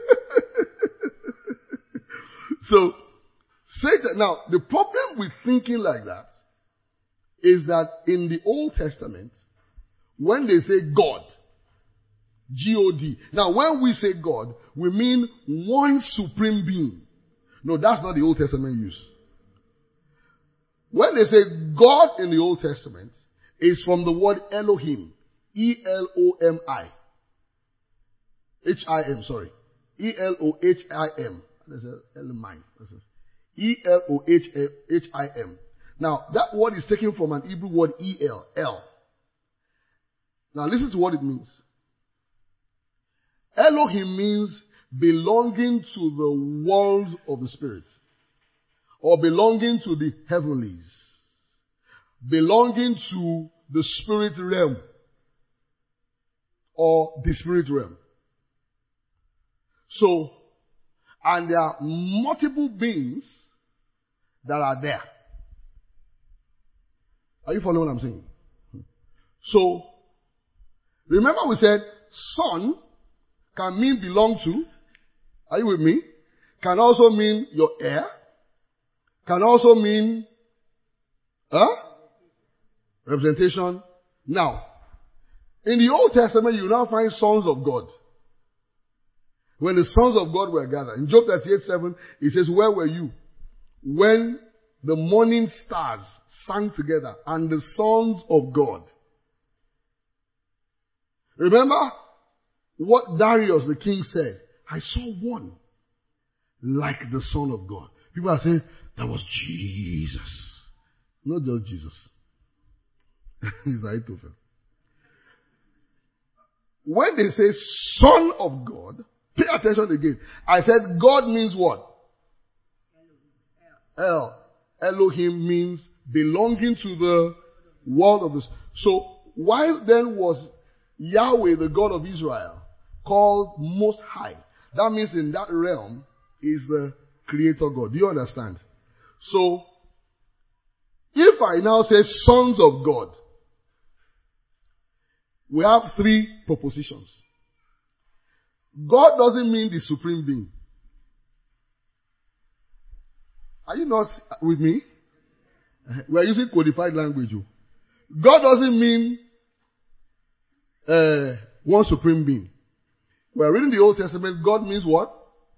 So, Satan, now, the problem with thinking like that is that in the Old Testament, when they say God, G O D. Now, when we say God, we mean one supreme being. No, that's not the Old Testament use. When they say God in the Old Testament, it's from the word Elohim. E L O M I. H I M, sorry. E L O H I M. There's a Elohim. E L O H I M. Now, that word is taken from an Hebrew word E L. L. Now, listen to what it means. Elohim means belonging to the world of the Spirit. Or belonging to the heavenlies. Belonging to the spirit realm. Or the spirit realm. So, and there are multiple beings that are there. Are you following what I'm saying? So, remember we said son can mean belong to. Are you with me? Can also mean your heir. Can also mean huh? representation. Now, in the Old Testament, you now find sons of God. When the sons of God were gathered. In Job thirty-eight seven, it says, where were you when the morning stars sang together and the sons of God? Remember what Darius the king said? I saw one like the Son of God. People are saying, that was Jesus. Not just Jesus. It's Ahithophel. When they say Son of God, pay attention again. I said God means what? El. Elohim means belonging to the world of this. So, why then was Yahweh, the God of Israel, called Most High? That means in that realm is the Creator God. Do you understand? So, if I now say sons of God, we have three propositions. God doesn't mean the supreme being. Are you not with me? We are using codified language. God doesn't mean uh, one supreme being. We are reading the Old Testament. God means what?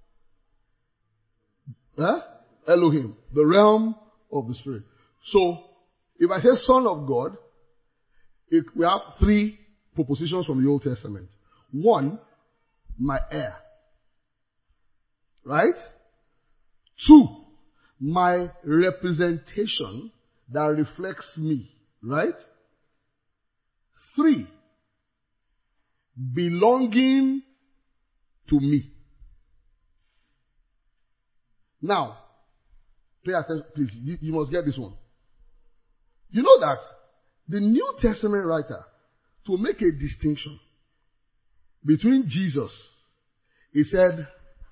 Huh? Elohim, the realm of the Spirit. So, if I say Son of God, it, we have three propositions from the Old Testament. One, my heir. Right? Two, my representation that reflects me. Right? Three, belonging to me. Now, pay attention, please. You, you must get this one. You know that the New Testament writer, to make a distinction between Jesus, he said,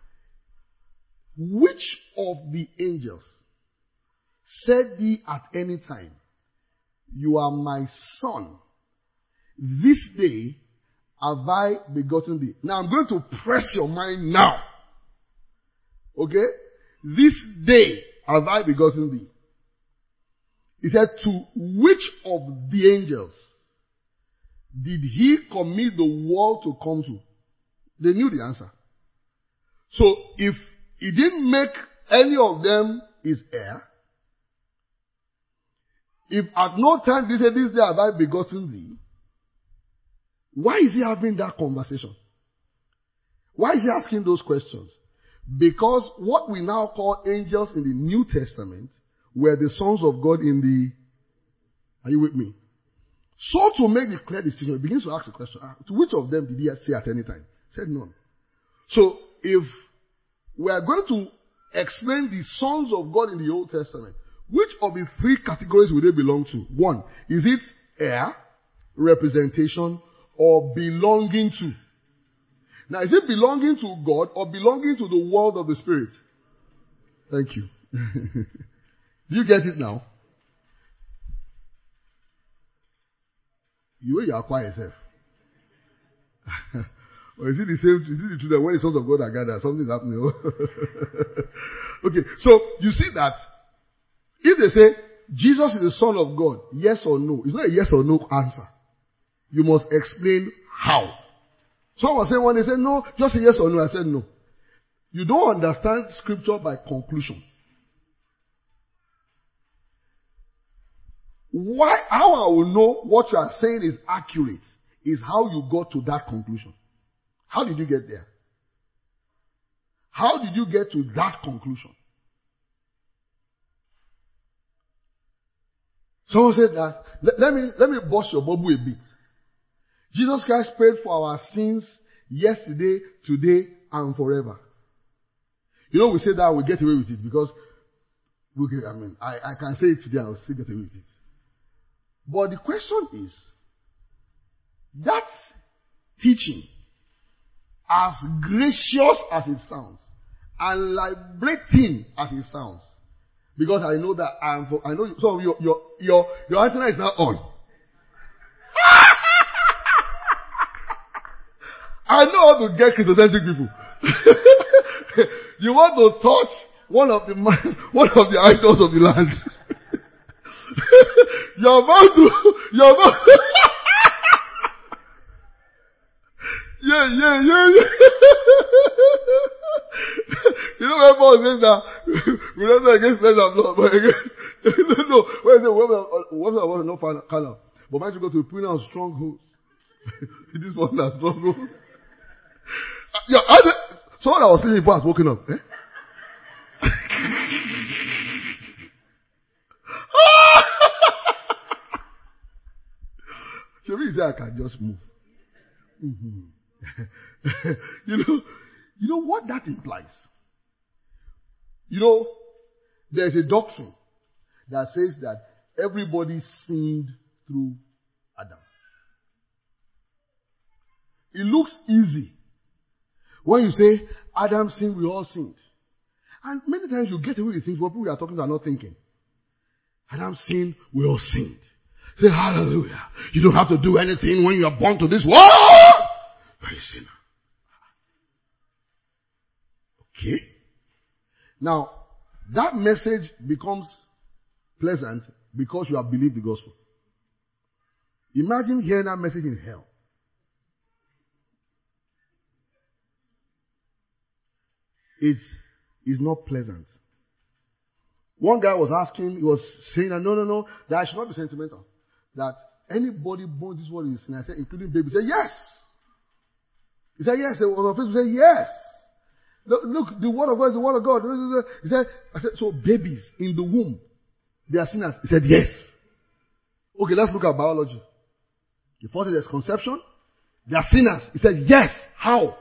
which of the angels said thee at any time, you are my son, this day have I begotten thee. Now I'm going to press your mind now. Okay? This day have I begotten thee. He said, to which of the angels did he commit the world to come to? They knew the answer. So if he didn't make any of them his heir, if at no time they said, this day have I begotten thee, why is he having that conversation? Why is he asking those questions? Because what we now call angels in the New Testament were the sons of God in the... Are you with me? So to make the clear distinction, he begins to ask the question, ah, to which of them did he say at any time? He said none. So if we are going to explain the sons of God in the Old Testament, which of the three categories will they belong to? One, is it heir, representation, or belonging to? Now, is it belonging to God or belonging to the world of the Spirit? Thank you. Do you get it now? You you are quiet yourself. Or is it the same? Is it the truth that when the sons of God are gathered, something is happening? Okay, so you see that if they say Jesus is the Son of God, yes or no, it's not a yes or no answer. You must explain how. Someone was saying when they said no, just say yes or no. I said no. You don't understand scripture by conclusion. Why, how I will know what you are saying is accurate is how you got to that conclusion. How did you get there? How did you get to that conclusion? Someone said that, let, let me, let me bust your bubble a bit. Jesus Christ paid for our sins yesterday, today, and forever. You know, we say that we get away with it because, we can, I mean, I, I can say it today and I will still get away with it. But the question is, that teaching, as gracious as it sounds, and liberating as it sounds, because I know that I am, for, I know you, some of your, your, your, your antenna is not on. I know how to get Christocentric people. You want to touch one of the one of the idols of the land. You're about to, you're about to, yeah, yeah, yeah, yeah. You know when Paul says that, we don't know against flesh and blood, but against, no, no, when he says, what was not carnal, but might you go to put on strongholds. This one that stronghold. Yeah, I, someone that was sleeping before has woken up, eh? Maybe say I can just move. Mm-hmm. you know, you know what that implies? You know, there's a doctrine that says that everybody sinned through Adam. It looks easy when you say Adam sinned, we all sinned. And many times you get away with things what people we are talking to are not thinking. Adam sinned, we all sinned. Say hallelujah. You don't have to do anything when you are born to this world. You're a sinner. Okay. Now, that message becomes pleasant because you have believed the gospel. Imagine hearing that message in hell. It's, it's not pleasant. One guy was asking, he was saying that no, no, no, that I should not be sentimental. That anybody born this world is sin. I said, including baby. He said, yes. He said, yes. On Facebook, he said, yes. Look, look, the word of God is the word of God. He said, I said, so babies in the womb, they are sinners. He said, yes. Okay, let's look at biology. The first is conception. They are sinners. He said, yes. How?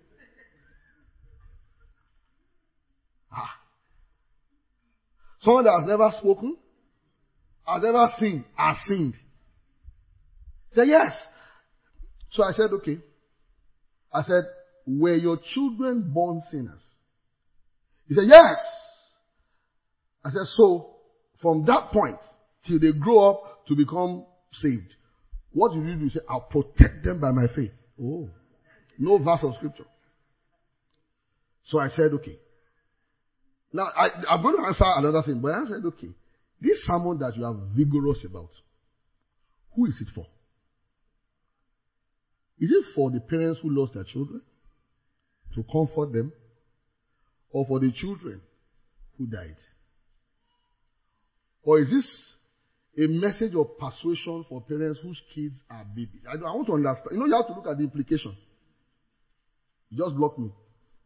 Ah. Someone that has never spoken, has never sinned, has sinned. He said, yes. So I said, okay. I said, were your children born sinners? He said, yes. I said, so from that point till they grow up to become saved, what did you do? He said, I'll protect them by my faith. Oh, no verse of scripture. So I said, okay. Now, I, I'm going to answer another thing, but I said, okay, this sermon that you are vigorous about, who is it for? Is it for the parents who lost their children to comfort them, or for the children who died? Or is this a message of persuasion for parents whose kids are babies? I, I want to understand. You know, you have to look at the implication. You just blocked me.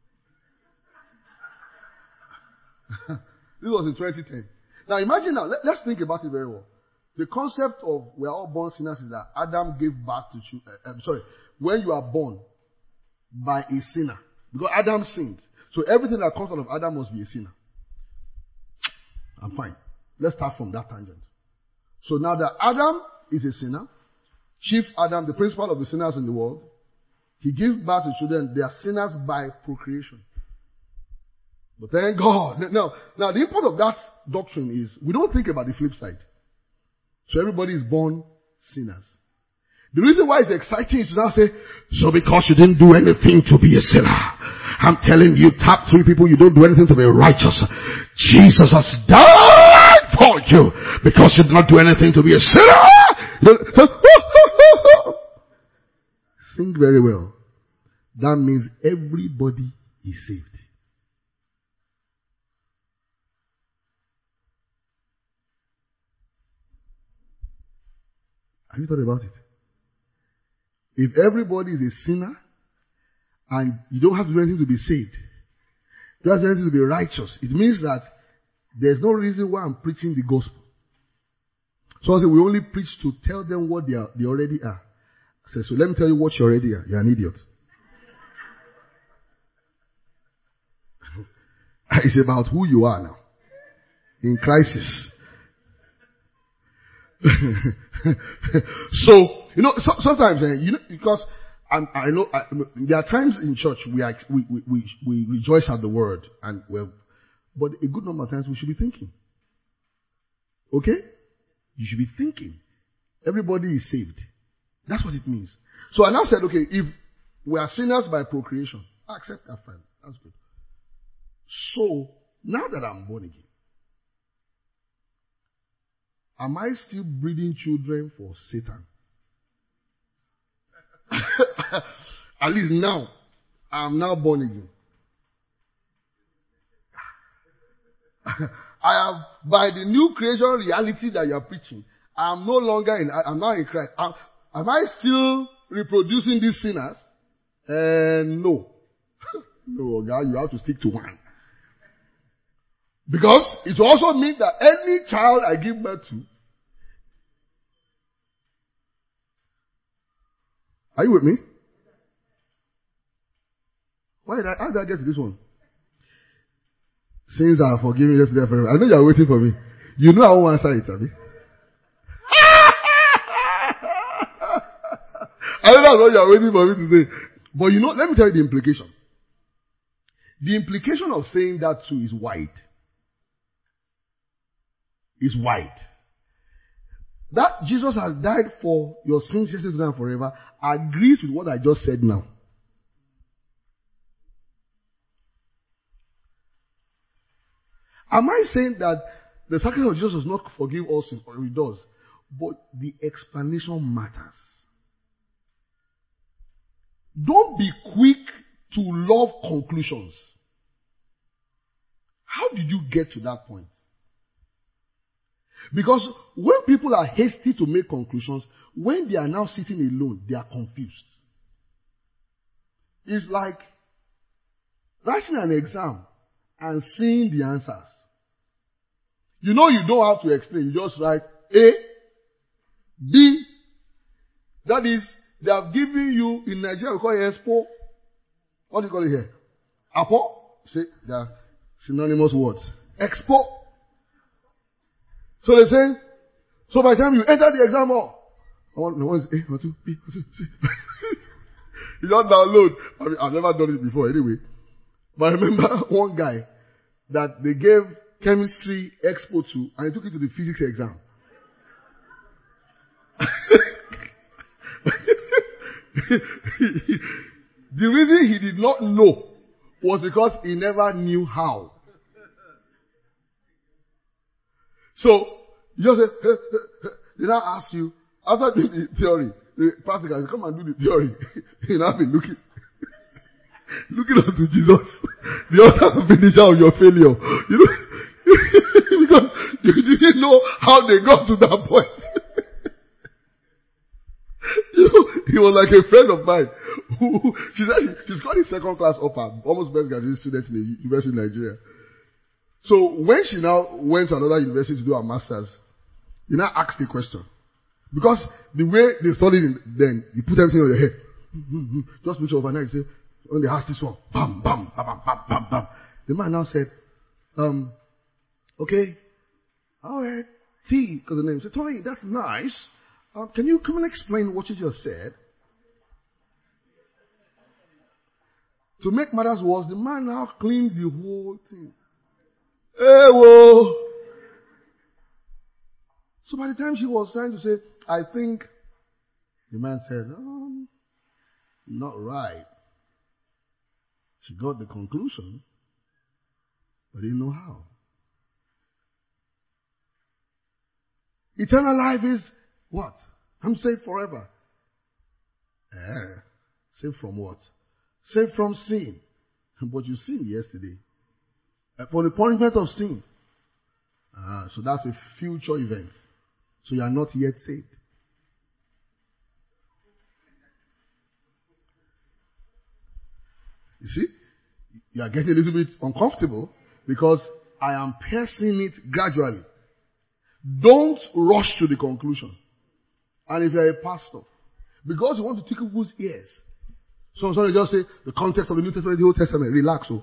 This was in twenty ten. Now imagine now, let, let's think about it very well. The concept of we are all born sinners is that Adam gave birth to children. Uh, I'm sorry, when you are born by a sinner, because Adam sinned, so everything that comes out of Adam must be a sinner. I'm fine. Let's start from that tangent. So now that Adam is a sinner, chief Adam, the principal of the sinners in the world, he gives birth to children. They are sinners by procreation. But thank God. Now, now the import of that doctrine is we don't think about the flip side. So everybody is born sinners. The reason why it's exciting is to now say, so because you didn't do anything to be a sinner, I'm telling you, top three people, you don't do anything to be righteous. Jesus has died for you because you did not do anything to be a sinner. Think very well. That means everybody is saved. Have you thought about it? If everybody is a sinner and you don't have to do anything to be saved, you don't have to do anything to be righteous, it means that there's no reason why I'm preaching the gospel. So I say we only preach to tell them what they are, they already are. I say, so let me tell you what you already are. You're an idiot. It's about who you are now. In crisis. So, you know, so, sometimes, uh, you know, because I'm, I know I, there are times in church we, are, we, we, we, we rejoice at the word, and well, but a good number of times we should be thinking. Okay? You should be thinking. Everybody is saved. That's what it means. So I now said, okay, if we are sinners by procreation, I accept that, fine. That's good. So, now that I'm born again, am I still breeding children for Satan? At least now, I'm now born again. I have, by the new creation reality that you are preaching, I'm no longer in, I'm now in Christ. Am, am I still reproducing these sinners? Uh, no. No, God, you have to stick to one. Because it also means that any child I give birth to, are you with me? Why did I, how did I get to this one? Sins are forgiven yesterday forever. I know you are waiting for me. You know I won't answer it, Abby. I know that's what you are waiting for me to say. But you know, let me tell you the implication. The implication of saying that too is wide. Is wide. That Jesus has died for your sins yesterday and forever agrees with what I just said now. Am I saying that the sacrifice of Jesus does not forgive all sins? Or it does. But the explanation matters. Don't be quick to love conclusions. How did you get to that point? Because when people are hasty to make conclusions, when they are now sitting alone, they are confused. It's like writing an exam and seeing the answers. You know you don't have to explain. You just write A, B. That is, they have given you, in Nigeria we call it Expo. What do you call it here? Apo? See, they are synonymous words. Expo. So they say, so by the time you enter the exam hall, one, one is A, one, two, B, one, two, C. You just download. I mean, I've never done it before anyway. But I remember one guy that they gave chemistry expo to, and he took it to the physics exam. The reason he did not know was because he never knew how. So, you just say, they now ask you, after doing the theory, the practical, come and do the theory. You now be looking, looking unto Jesus, the author and finisher of your failure. You know, because you didn't know how they got to that point. You know, he was like a friend of mine who, she's actually, she's got a second class upper, almost best graduate student in the University of Nigeria. So when she now went to another university to do her master's, you now asked the question. Because the way they studied it then, you put everything on your head. Just picture overnight, you say, when they asked this one, bam, bam, bam, bam, bam, bam, bam. The man now said, um, okay, alright, T, because the name said, Tony, that's nice. Um, can you come and explain what you just said? To make matters worse, the man now cleaned the whole thing. Hey, whoa. So by the time she was trying to say, I think, the man said, um, not right. She got the conclusion, but didn't know how. Eternal life is what? I'm saved forever. Eh, saved from what? Saved from sin. But you sinned yesterday. For the punishment of sin. Ah, so that's a future event. So you are not yet saved. You see? You are getting a little bit uncomfortable because I am piercing it gradually. Don't rush to the conclusion. And if you're a pastor, because you want to tickle people's ears, so somebody just say, the context of the New Testament, the Old Testament, relax. Oh.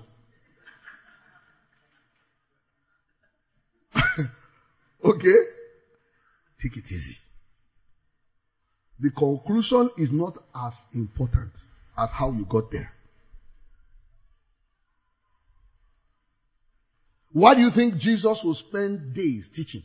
Okay? Take it easy. The conclusion is not as important as how you got there. Why do you think Jesus will spend days teaching?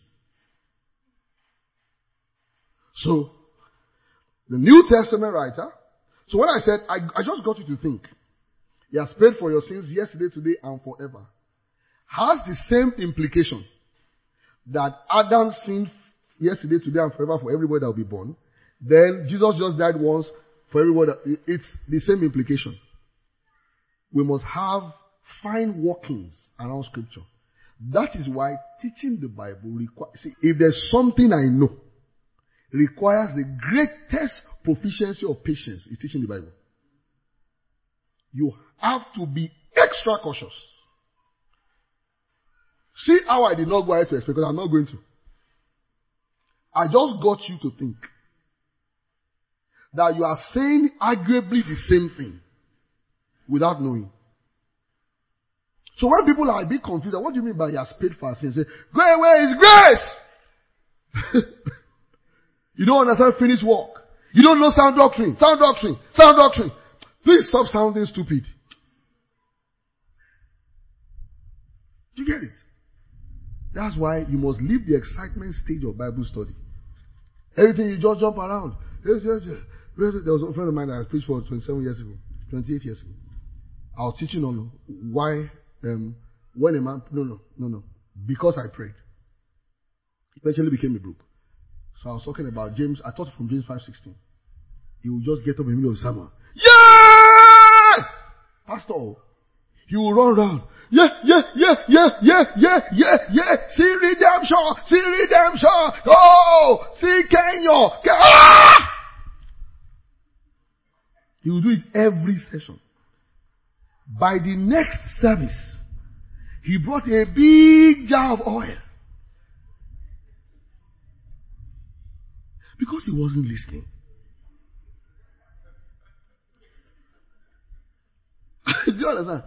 So, the New Testament writer, so when I said, I, I just got you to think, He has paid for your sins yesterday, today, and forever, has the same implication that Adam sinned yesterday, today, and forever for everybody that will be born. Then Jesus just died once for everybody. It's the same implication. We must have fine workings around Scripture. That is why teaching the Bible requires, see, if there's something I know, requires the greatest proficiency of patience, is teaching the Bible. You have to be extra cautious. See how I did not go ahead to explain, because I'm not going to. I just got you to think that you are saying arguably the same thing without knowing. So when people are a bit confused, what do you mean by He has paid for our sins? Say, go away, His grace! You don't understand finished work. You don't know sound doctrine, sound doctrine, sound doctrine. Please stop sounding stupid. Do you get it? That's why you must leave the excitement stage of Bible study. Everything you just jump around. There was a friend of mine that I preached for twenty-seven years ago, twenty-eight years ago. I was teaching on why, um, when a man, no, no, no, no, because I prayed. It eventually became a book. So I was talking about James, I taught from James five sixteen. He would just get up in the middle of the sermon. Yeah! Pastor, he will run around. Yeah, yeah, yeah, yeah, yeah, yeah, yeah, yeah. See redemption, see redemption. Oh, see Kenya. Ah! He will do it every session. By the next service, he brought a big jar of oil. Because he wasn't listening. Do you understand?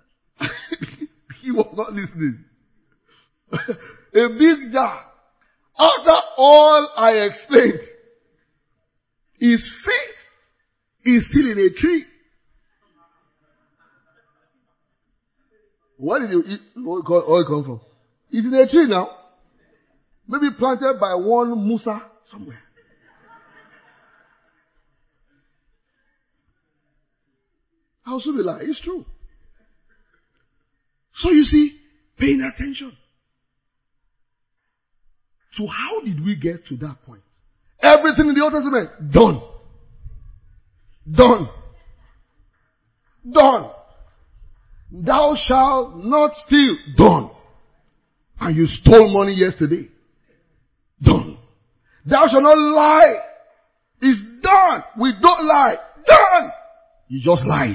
He was not listening. A big jar. After all I explained, his faith is still in a tree. Where did the oil come from? It's in a tree now. Maybe planted by one Musa somewhere. I'll also be like, it's true. So you see, paying attention. So how did we get to that point? Everything in the Old Testament, done. Done. Done. Thou shalt not steal. Done. And you stole money yesterday. Done. Thou shalt not lie. It's done. We don't lie. Done. You just lied.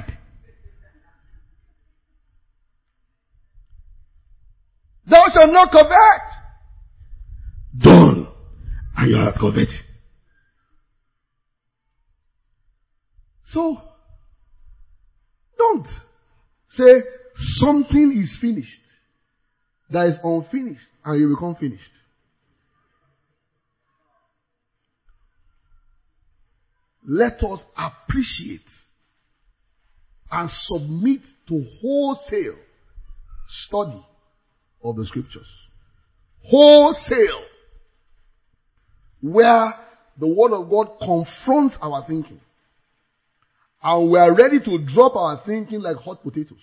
Thou shalt not covet. Done. And you are coveting. So, don't say something is finished that is unfinished and you become finished. Let us appreciate and submit to wholesale study of the Scriptures. Wholesale. Where the Word of God confronts our thinking. And we are ready to drop our thinking like hot potatoes.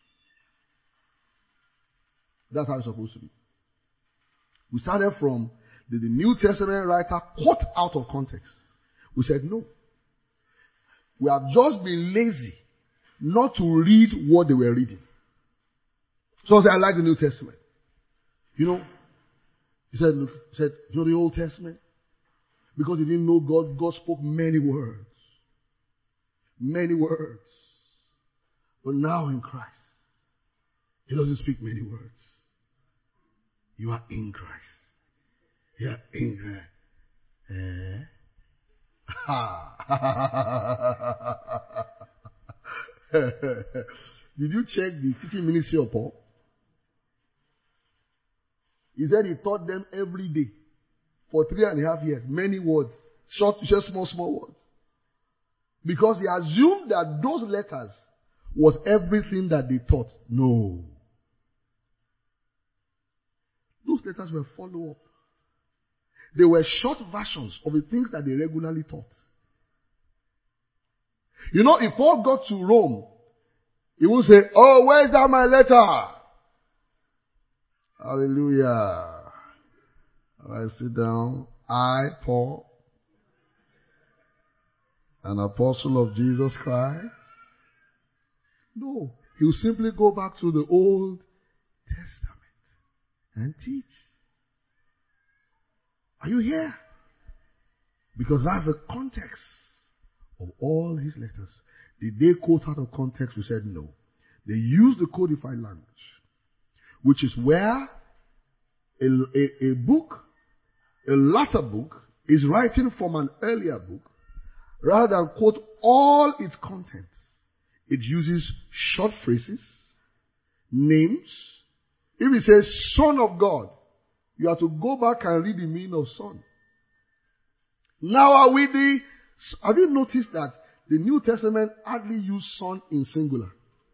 That's how it's supposed to be. We started from the, the New Testament writer caught out of context. We said no. We have just been lazy not to read what they were reading. So I said, I like the New Testament. You know, he said, look, he said, you know the Old Testament? Because he didn't know God, God spoke many words. Many words. But now in Christ, he doesn't speak many words. You are in Christ. You are in Christ. Eh? Did you check the teaching ministry of Paul? He said he taught them every day for three and a half years. Many words. Short, just small, small words. Because he assumed that those letters was everything that they taught. No. Those letters were follow-up. They were short versions of the things that they regularly taught. You know, if Paul got to Rome, he would say, oh, where's that my letter? Hallelujah. All right, sit down. I, Paul, an apostle of Jesus Christ. No, he will simply go back to the Old Testament and teach. Are you here? Because that's the context of all his letters. Did they quote out of context? We said no. They used the codified language, which is where a, a, a book, a latter book, is writing from an earlier book. Rather than quote all its contents, it uses short phrases, names. If it says Son of God, you have to go back and read the meaning of son. Now are we the, have you noticed that the New Testament hardly uses son in singular?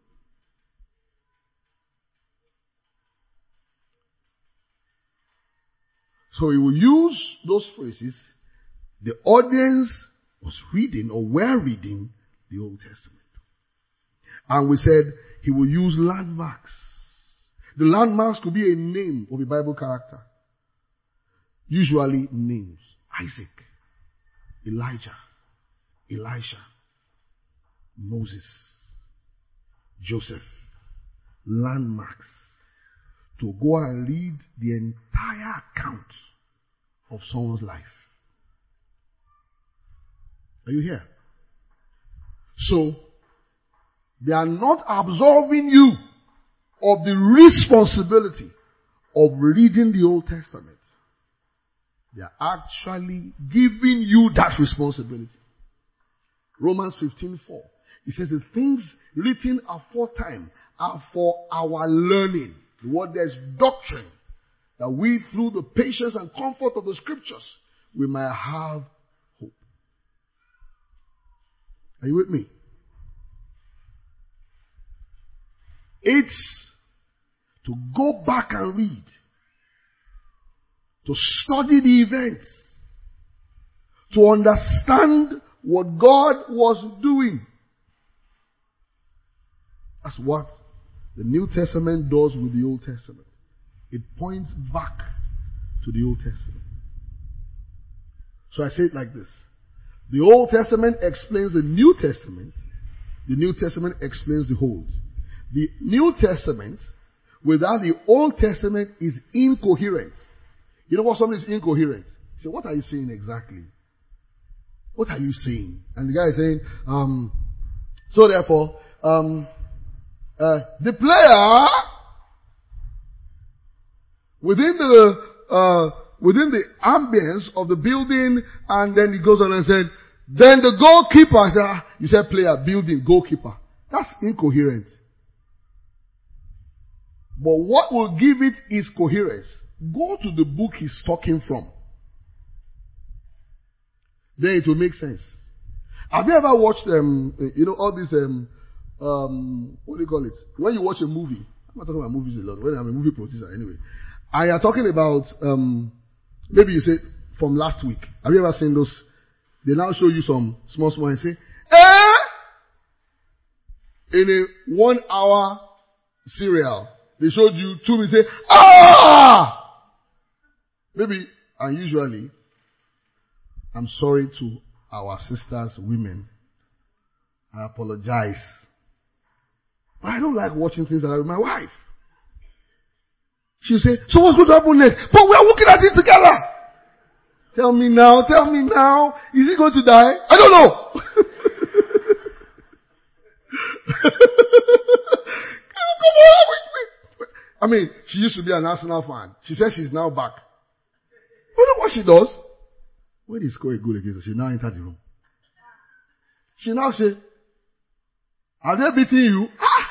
So he will use those phrases. The audience was reading or were reading the Old Testament. And we said he will use landmarks. The landmarks could be a name of a Bible character. Usually names. Isaac, Elijah, Elisha, Moses, Joseph. Landmarks. To go and read the entire account of someone's life. Are you here? So, they are not absolving you of the responsibility of reading the Old Testament. They are actually giving you that responsibility. Romans fifteen four. It says the things written aforetime are for our learning. The word there is doctrine. That we, through the patience and comfort of the scriptures, we might have hope. Are you with me? It's to go back and read. To study the events. To understand what God was doing. That's what the New Testament does with the Old Testament. It points back to the Old Testament. So I say it like this. The Old Testament explains the New Testament. The New Testament explains the Old. The New Testament without the Old Testament is incoherent. You know what something is incoherent? You say, what are you saying exactly? What are you saying? And the guy is saying, um, so therefore, um, uh, the player within the uh, within the ambience of the building, and then he goes on and said, then the goalkeeper said, you said player, building, goalkeeper. That's incoherent. But what will give it is coherence. Go to the book he's talking from. Then it will make sense. Have you ever watched, um, you know, all these, um, um, what do you call it? When you watch a movie, I'm not talking about movies a lot, when I'm a movie producer anyway. And you're talking about, um, maybe you say, from last week. Have you ever seen those? They now show you some small, small and say, eh? In a one hour serial, they showed you two minutes, say, ah! Maybe, and usually, I'm sorry to our sisters, women. I apologize. But I don't like watching things like that with my wife. She'll say, so what's going to happen next? But we're looking at it together. Tell me now, tell me now. Is he going to die? I don't know. Come on, wait, wait, wait. I mean, she used to be an Arsenal fan. She says she's now back. You know what she does? When they score a goal against her, she now enters the room. She now says, "Are they beating you?" Ah!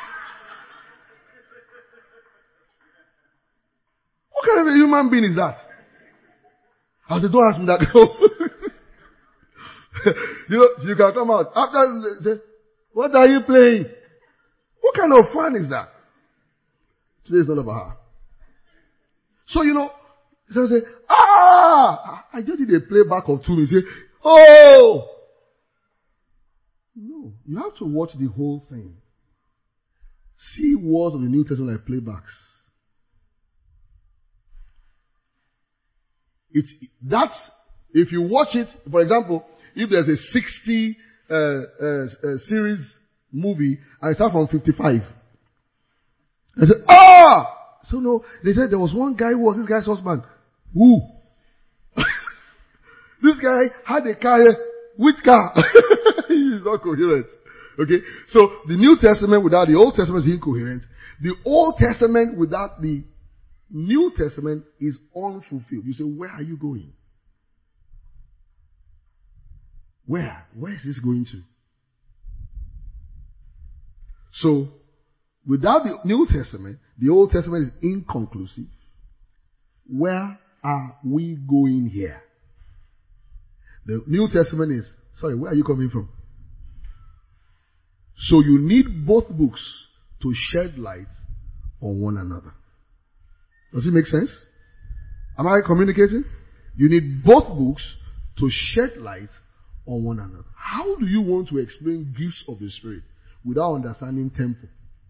What kind of a human being is that? I said, "Don't ask me that." You know, you can come out after say, "What are you playing?" What kind of fun is that? Today is not about her. So you know, so say, "Ah, I just did a playback of two minutes." Say, "Oh, no, you have to watch the whole thing. See words of the New Testament like playbacks. It's that's if you watch it. For example, if there's a sixty uh, uh, uh, series movie and it starts from fifty-five, I said, "Ah!" So no, they said there was one guy who was this guy's husband. Who? This guy had a car. Which car? He's not coherent. Okay? So, the New Testament without the Old Testament is incoherent. The Old Testament without the New Testament is unfulfilled. You say, where are you going? Where? Where is this going to? So, without the New Testament, the Old Testament is inconclusive. Where are we going here? The New Testament is, sorry, where are you coming from? So you need both books to shed light on one another. Does it make sense? Am I communicating? You need both books to shed light on one another. How do you want to explain gifts of the Spirit without understanding temple?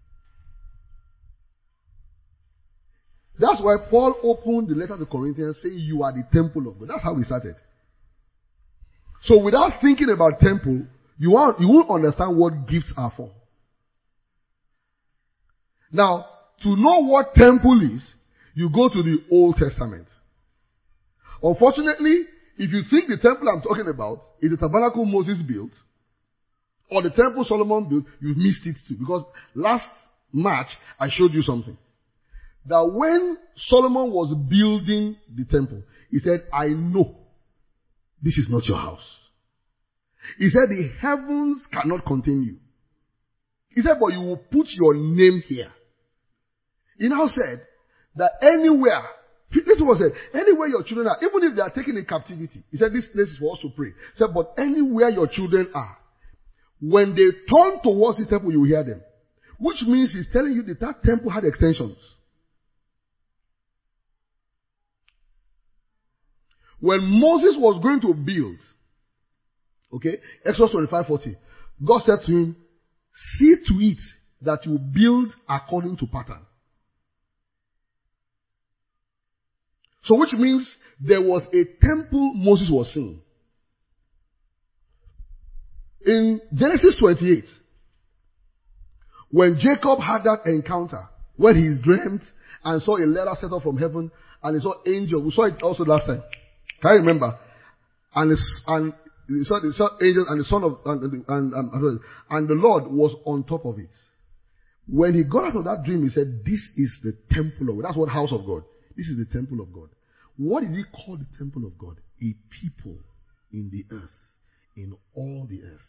That's why Paul opened the letter to Corinthians saying you are the temple of God. That's how we started. So without thinking about temple, you won't, you won't understand what gifts are for. Now, to know what temple is, you go to the Old Testament. Unfortunately, if you think the temple I'm talking about is the tabernacle Moses built, or the temple Solomon built, you've missed it too. Because last March, I showed you something. That when Solomon was building the temple, he said, I know this is not your house. He said, the heavens cannot contain you. He said, but you will put your name here. He now said that anywhere, this was said, anywhere your children are, even if they are taken in captivity, he said, this place is for us to pray. He said, but anywhere your children are, when they turn towards the temple, you will hear them. Which means he's telling you that that temple had extensions. When Moses was going to build, okay, Exodus twenty-five forty, God said to him, see to it that you build according to pattern. So which means there was a temple Moses was seeing. In Genesis twenty-eight, when Jacob had that encounter, when he dreamt and saw a letter set up from heaven, and he saw angels, we saw it also last time. Can you remember? And his, and he saw, he saw angels and the son of and, and, and, and the Lord was on top of it. When he got out of that dream, he said, "This is the temple of God." That's what house of God. This is the temple of God. What did he call the temple of God? A people in the earth, in all the earth.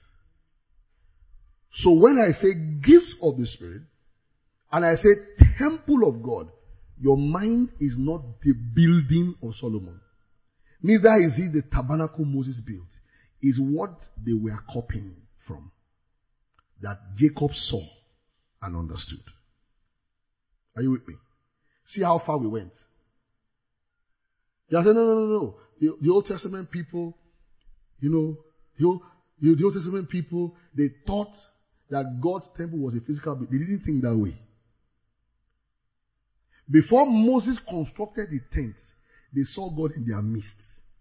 So when I say gifts of the Spirit, and I say temple of God, your mind is not the building of Solomon. Neither is it the tabernacle Moses built. It's what they were copying from. That Jacob saw and understood. Are you with me? See how far we went. They said, no, no, no, no. The, the Old Testament people, you know, the Old, the Old Testament people, they thought that God's temple was a physical building. They didn't think that way. Before Moses constructed the tent, they saw God in their midst.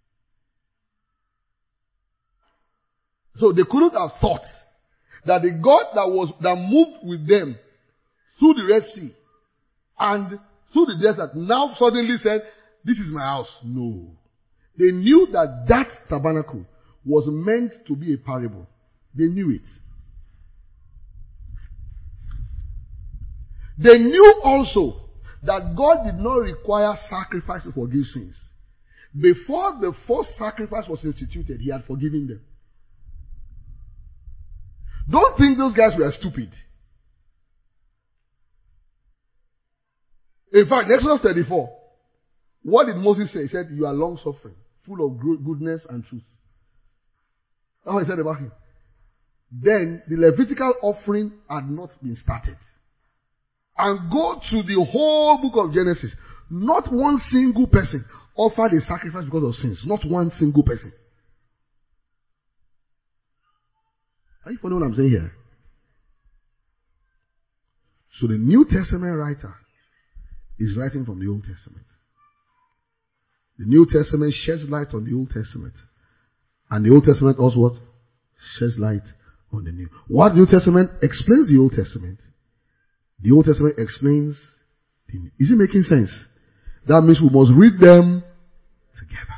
So they couldn't have thought that the God that was, that moved with them through the Red Sea and through the desert now suddenly said, "This is my house." No. They knew that that tabernacle was meant to be a parable. They knew it. They knew also that God did not require sacrifice to forgive sins. Before the first sacrifice was instituted, he had forgiven them. Don't think those guys were stupid. In fact, in Exodus thirty-four, what did Moses say? He said, you are long suffering, full of goodness and truth. That's what he said about him. Then the Levitical offering had not been started. And go to the whole book of Genesis. Not one single person offered a sacrifice because of sins. Not one single person. Are you following what I'm saying here? So the New Testament writer is writing from the Old Testament. The New Testament sheds light on the Old Testament. And the Old Testament also what? Sheds light on the New. What New Testament explains the Old Testament. The Old Testament explains the New. Is it making sense? That means we must read them together.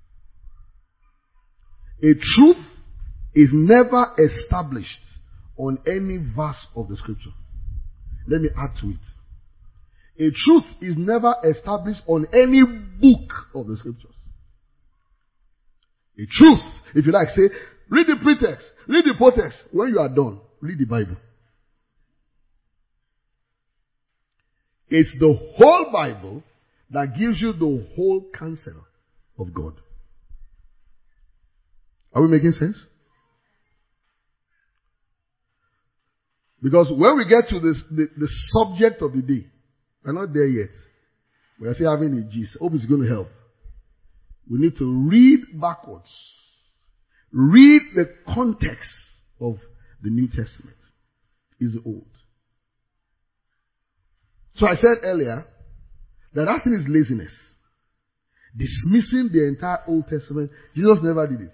A truth is never established on any verse of the scripture. Let me add to it. A truth is never established on any book of the scriptures. A truth, if you like, say, read the pretext, read the potext. When you are done, read the Bible. It's the whole Bible that gives you the whole counsel of God. Are we making sense? Because when we get to this, the, the subject of the day, we're not there yet. We are still having a gist. Hope it's going to help. We need to read backwards. Read the context of the New Testament. Is old. So I said earlier that that thing is laziness. Dismissing the entire Old Testament. Jesus never did it.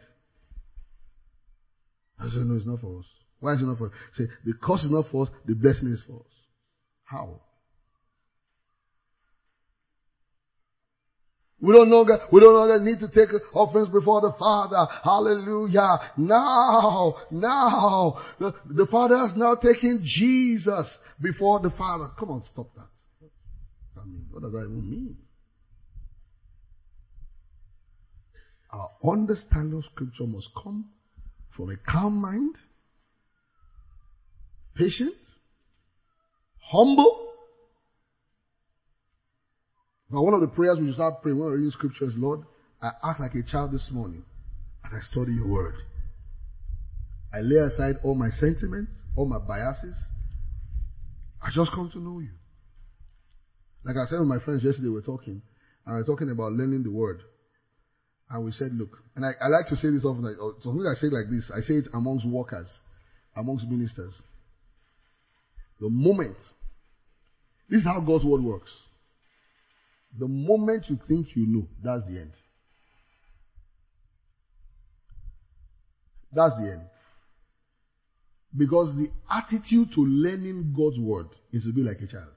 I said, no, it's not for us. Why is it not for us? Say, the curse is not for us, the blessing is for us. How? We don't know we don't know the need to take offerings before the Father. Hallelujah. Now, now, the, the Father has now taken Jesus before the Father. Come on, stop that. I mean, what does that even mean? Our understanding of Scripture must come from a calm mind, patient, humble. Now, one of the prayers we just have prayed when we read scriptures, Lord, I act like a child this morning as I study your word. I lay aside all my sentiments, all my biases. I just come to know you. Like I said with my friends yesterday, we were talking, and we were talking about learning the word. And we said, look, and I, I like to say this often, like, something I say like this, I say it amongst workers, amongst ministers. The moment, this is how God's word works. The moment you think you know, that's the end. That's the end. Because the attitude to learning God's word is to be like a child.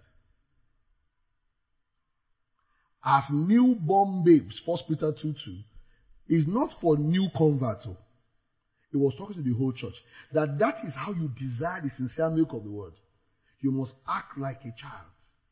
As newborn babes, First Peter two two, is not for new converts. It was talking to the whole church. That that is how you desire the sincere milk of the word. You must act like a child.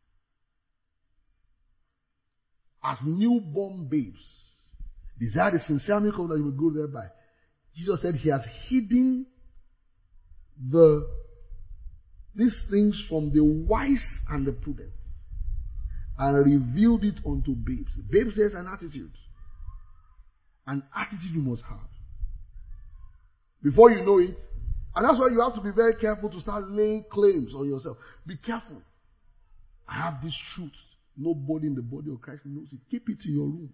As newborn babes, desire the sincere milk of that you will grow thereby. Jesus said he has hidden the these things from the wise and the prudent and revealed it unto babes. Babes, there's an attitude. An attitude you must have. Before you know it, and that's why you have to be very careful to start laying claims on yourself. Be careful. I have this truth. Nobody in the body of Christ knows it. Keep it in your room.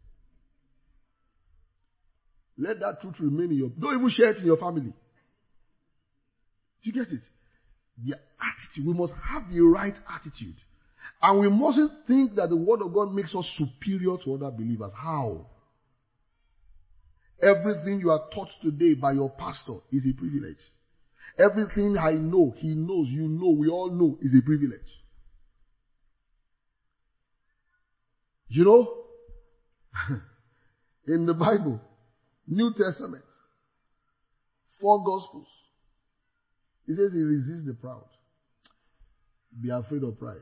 Let that truth remain in your... Don't even share it in your family. Do you get it? The attitude. We must have the right attitude. And we mustn't think that the word of God makes us superior to other believers. How? Everything you are taught today by your pastor is a privilege. Everything I know, he knows, you know, we all know is a privilege. You know, in the Bible, New Testament, four Gospels, it says he resists the proud. be afraid of pride.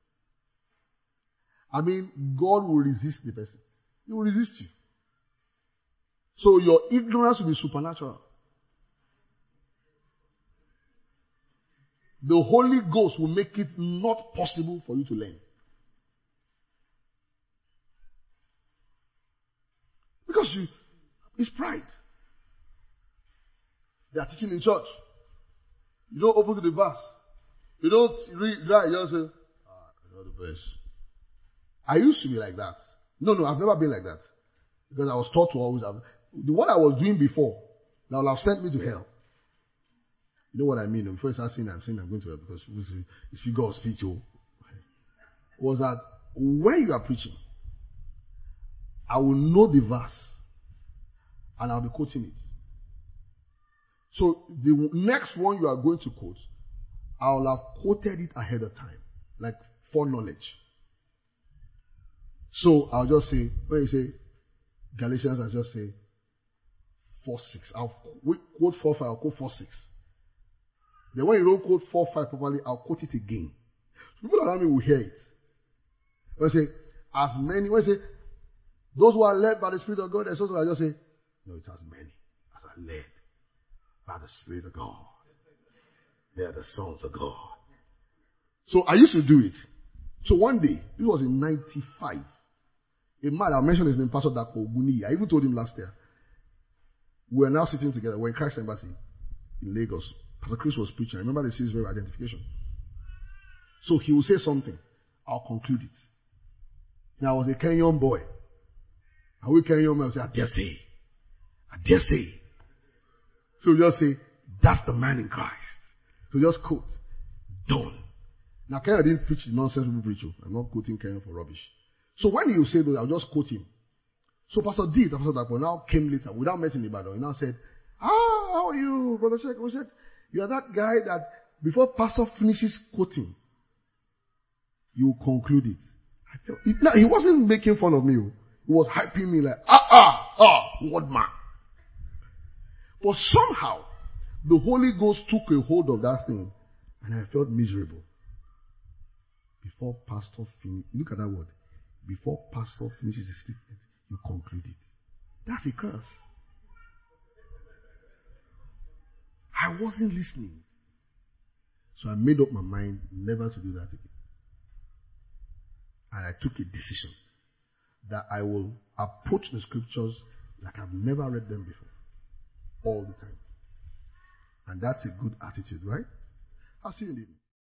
I mean, God will resist the person. He will resist you. So your ignorance will be supernatural. The Holy Ghost will make it not possible for you to learn. Because you, it's pride. They are teaching in church. You don't open to the verse. You don't read, right? You just say, ah, you're the best. I used to be like that. No, no, I've never been like that. Because I was taught to always have, the what I was doing before, that will have sent me to hell. You know what I mean? Before I start saying I'm saying I'm going to hell, because it's figure of speech. Oh, was that when you are preaching, I will know the verse and I'll be quoting it. So the next one you are going to quote, I will have quoted it ahead of time, like foreknowledge. So I'll just say, when you say Galatians, I'll just say four six. I'll quote four five, I'll quote four six. Then when you don't quote four five properly, I'll quote it again. So people around me will hear it. When I say, as many, when I say, those who are led by the Spirit of God, and so I just say, no, it's as many as are led by the Spirit of God. They are the sons of God. So I used to do it. So one day, this was in ninety-five. A man, I mentioned his name, Pastor Dako Guni. I even told him last year. We were now sitting together. We're in Christ Embassy in Lagos. Pastor Chris was preaching. I remember the series very identification. So he will say something. I'll conclude it. Now I was a Kenyan boy. And we Kenyan men will say, I dare say. I dare say. So just say, that's the man in Christ. So just quote. Done. Now Kenya didn't preach the nonsense people preach. I'm not quoting Kenya for rubbish. So when you say those, I'll just quote him. So Pastor D, Pastor Dapo, now came later without meeting Ibadan. He now said, ah, how are you, Brother Sheikh? We said, you are that guy that before Pastor finishes quoting, you conclude it. I felt it. Now, he wasn't making fun of me. He was hyping me like, ah, ah, ah, what man. But somehow, the Holy Ghost took a hold of that thing, and I felt miserable. Before Pastor finishes, look at that word. Before Pastor finishes his statement, you conclude it. That's a curse. I wasn't listening. So I made up my mind never to do that again. And I took a decision that I will approach the scriptures like I've never read them before. All the time. And that's a good attitude, right? I'll see you in the evening.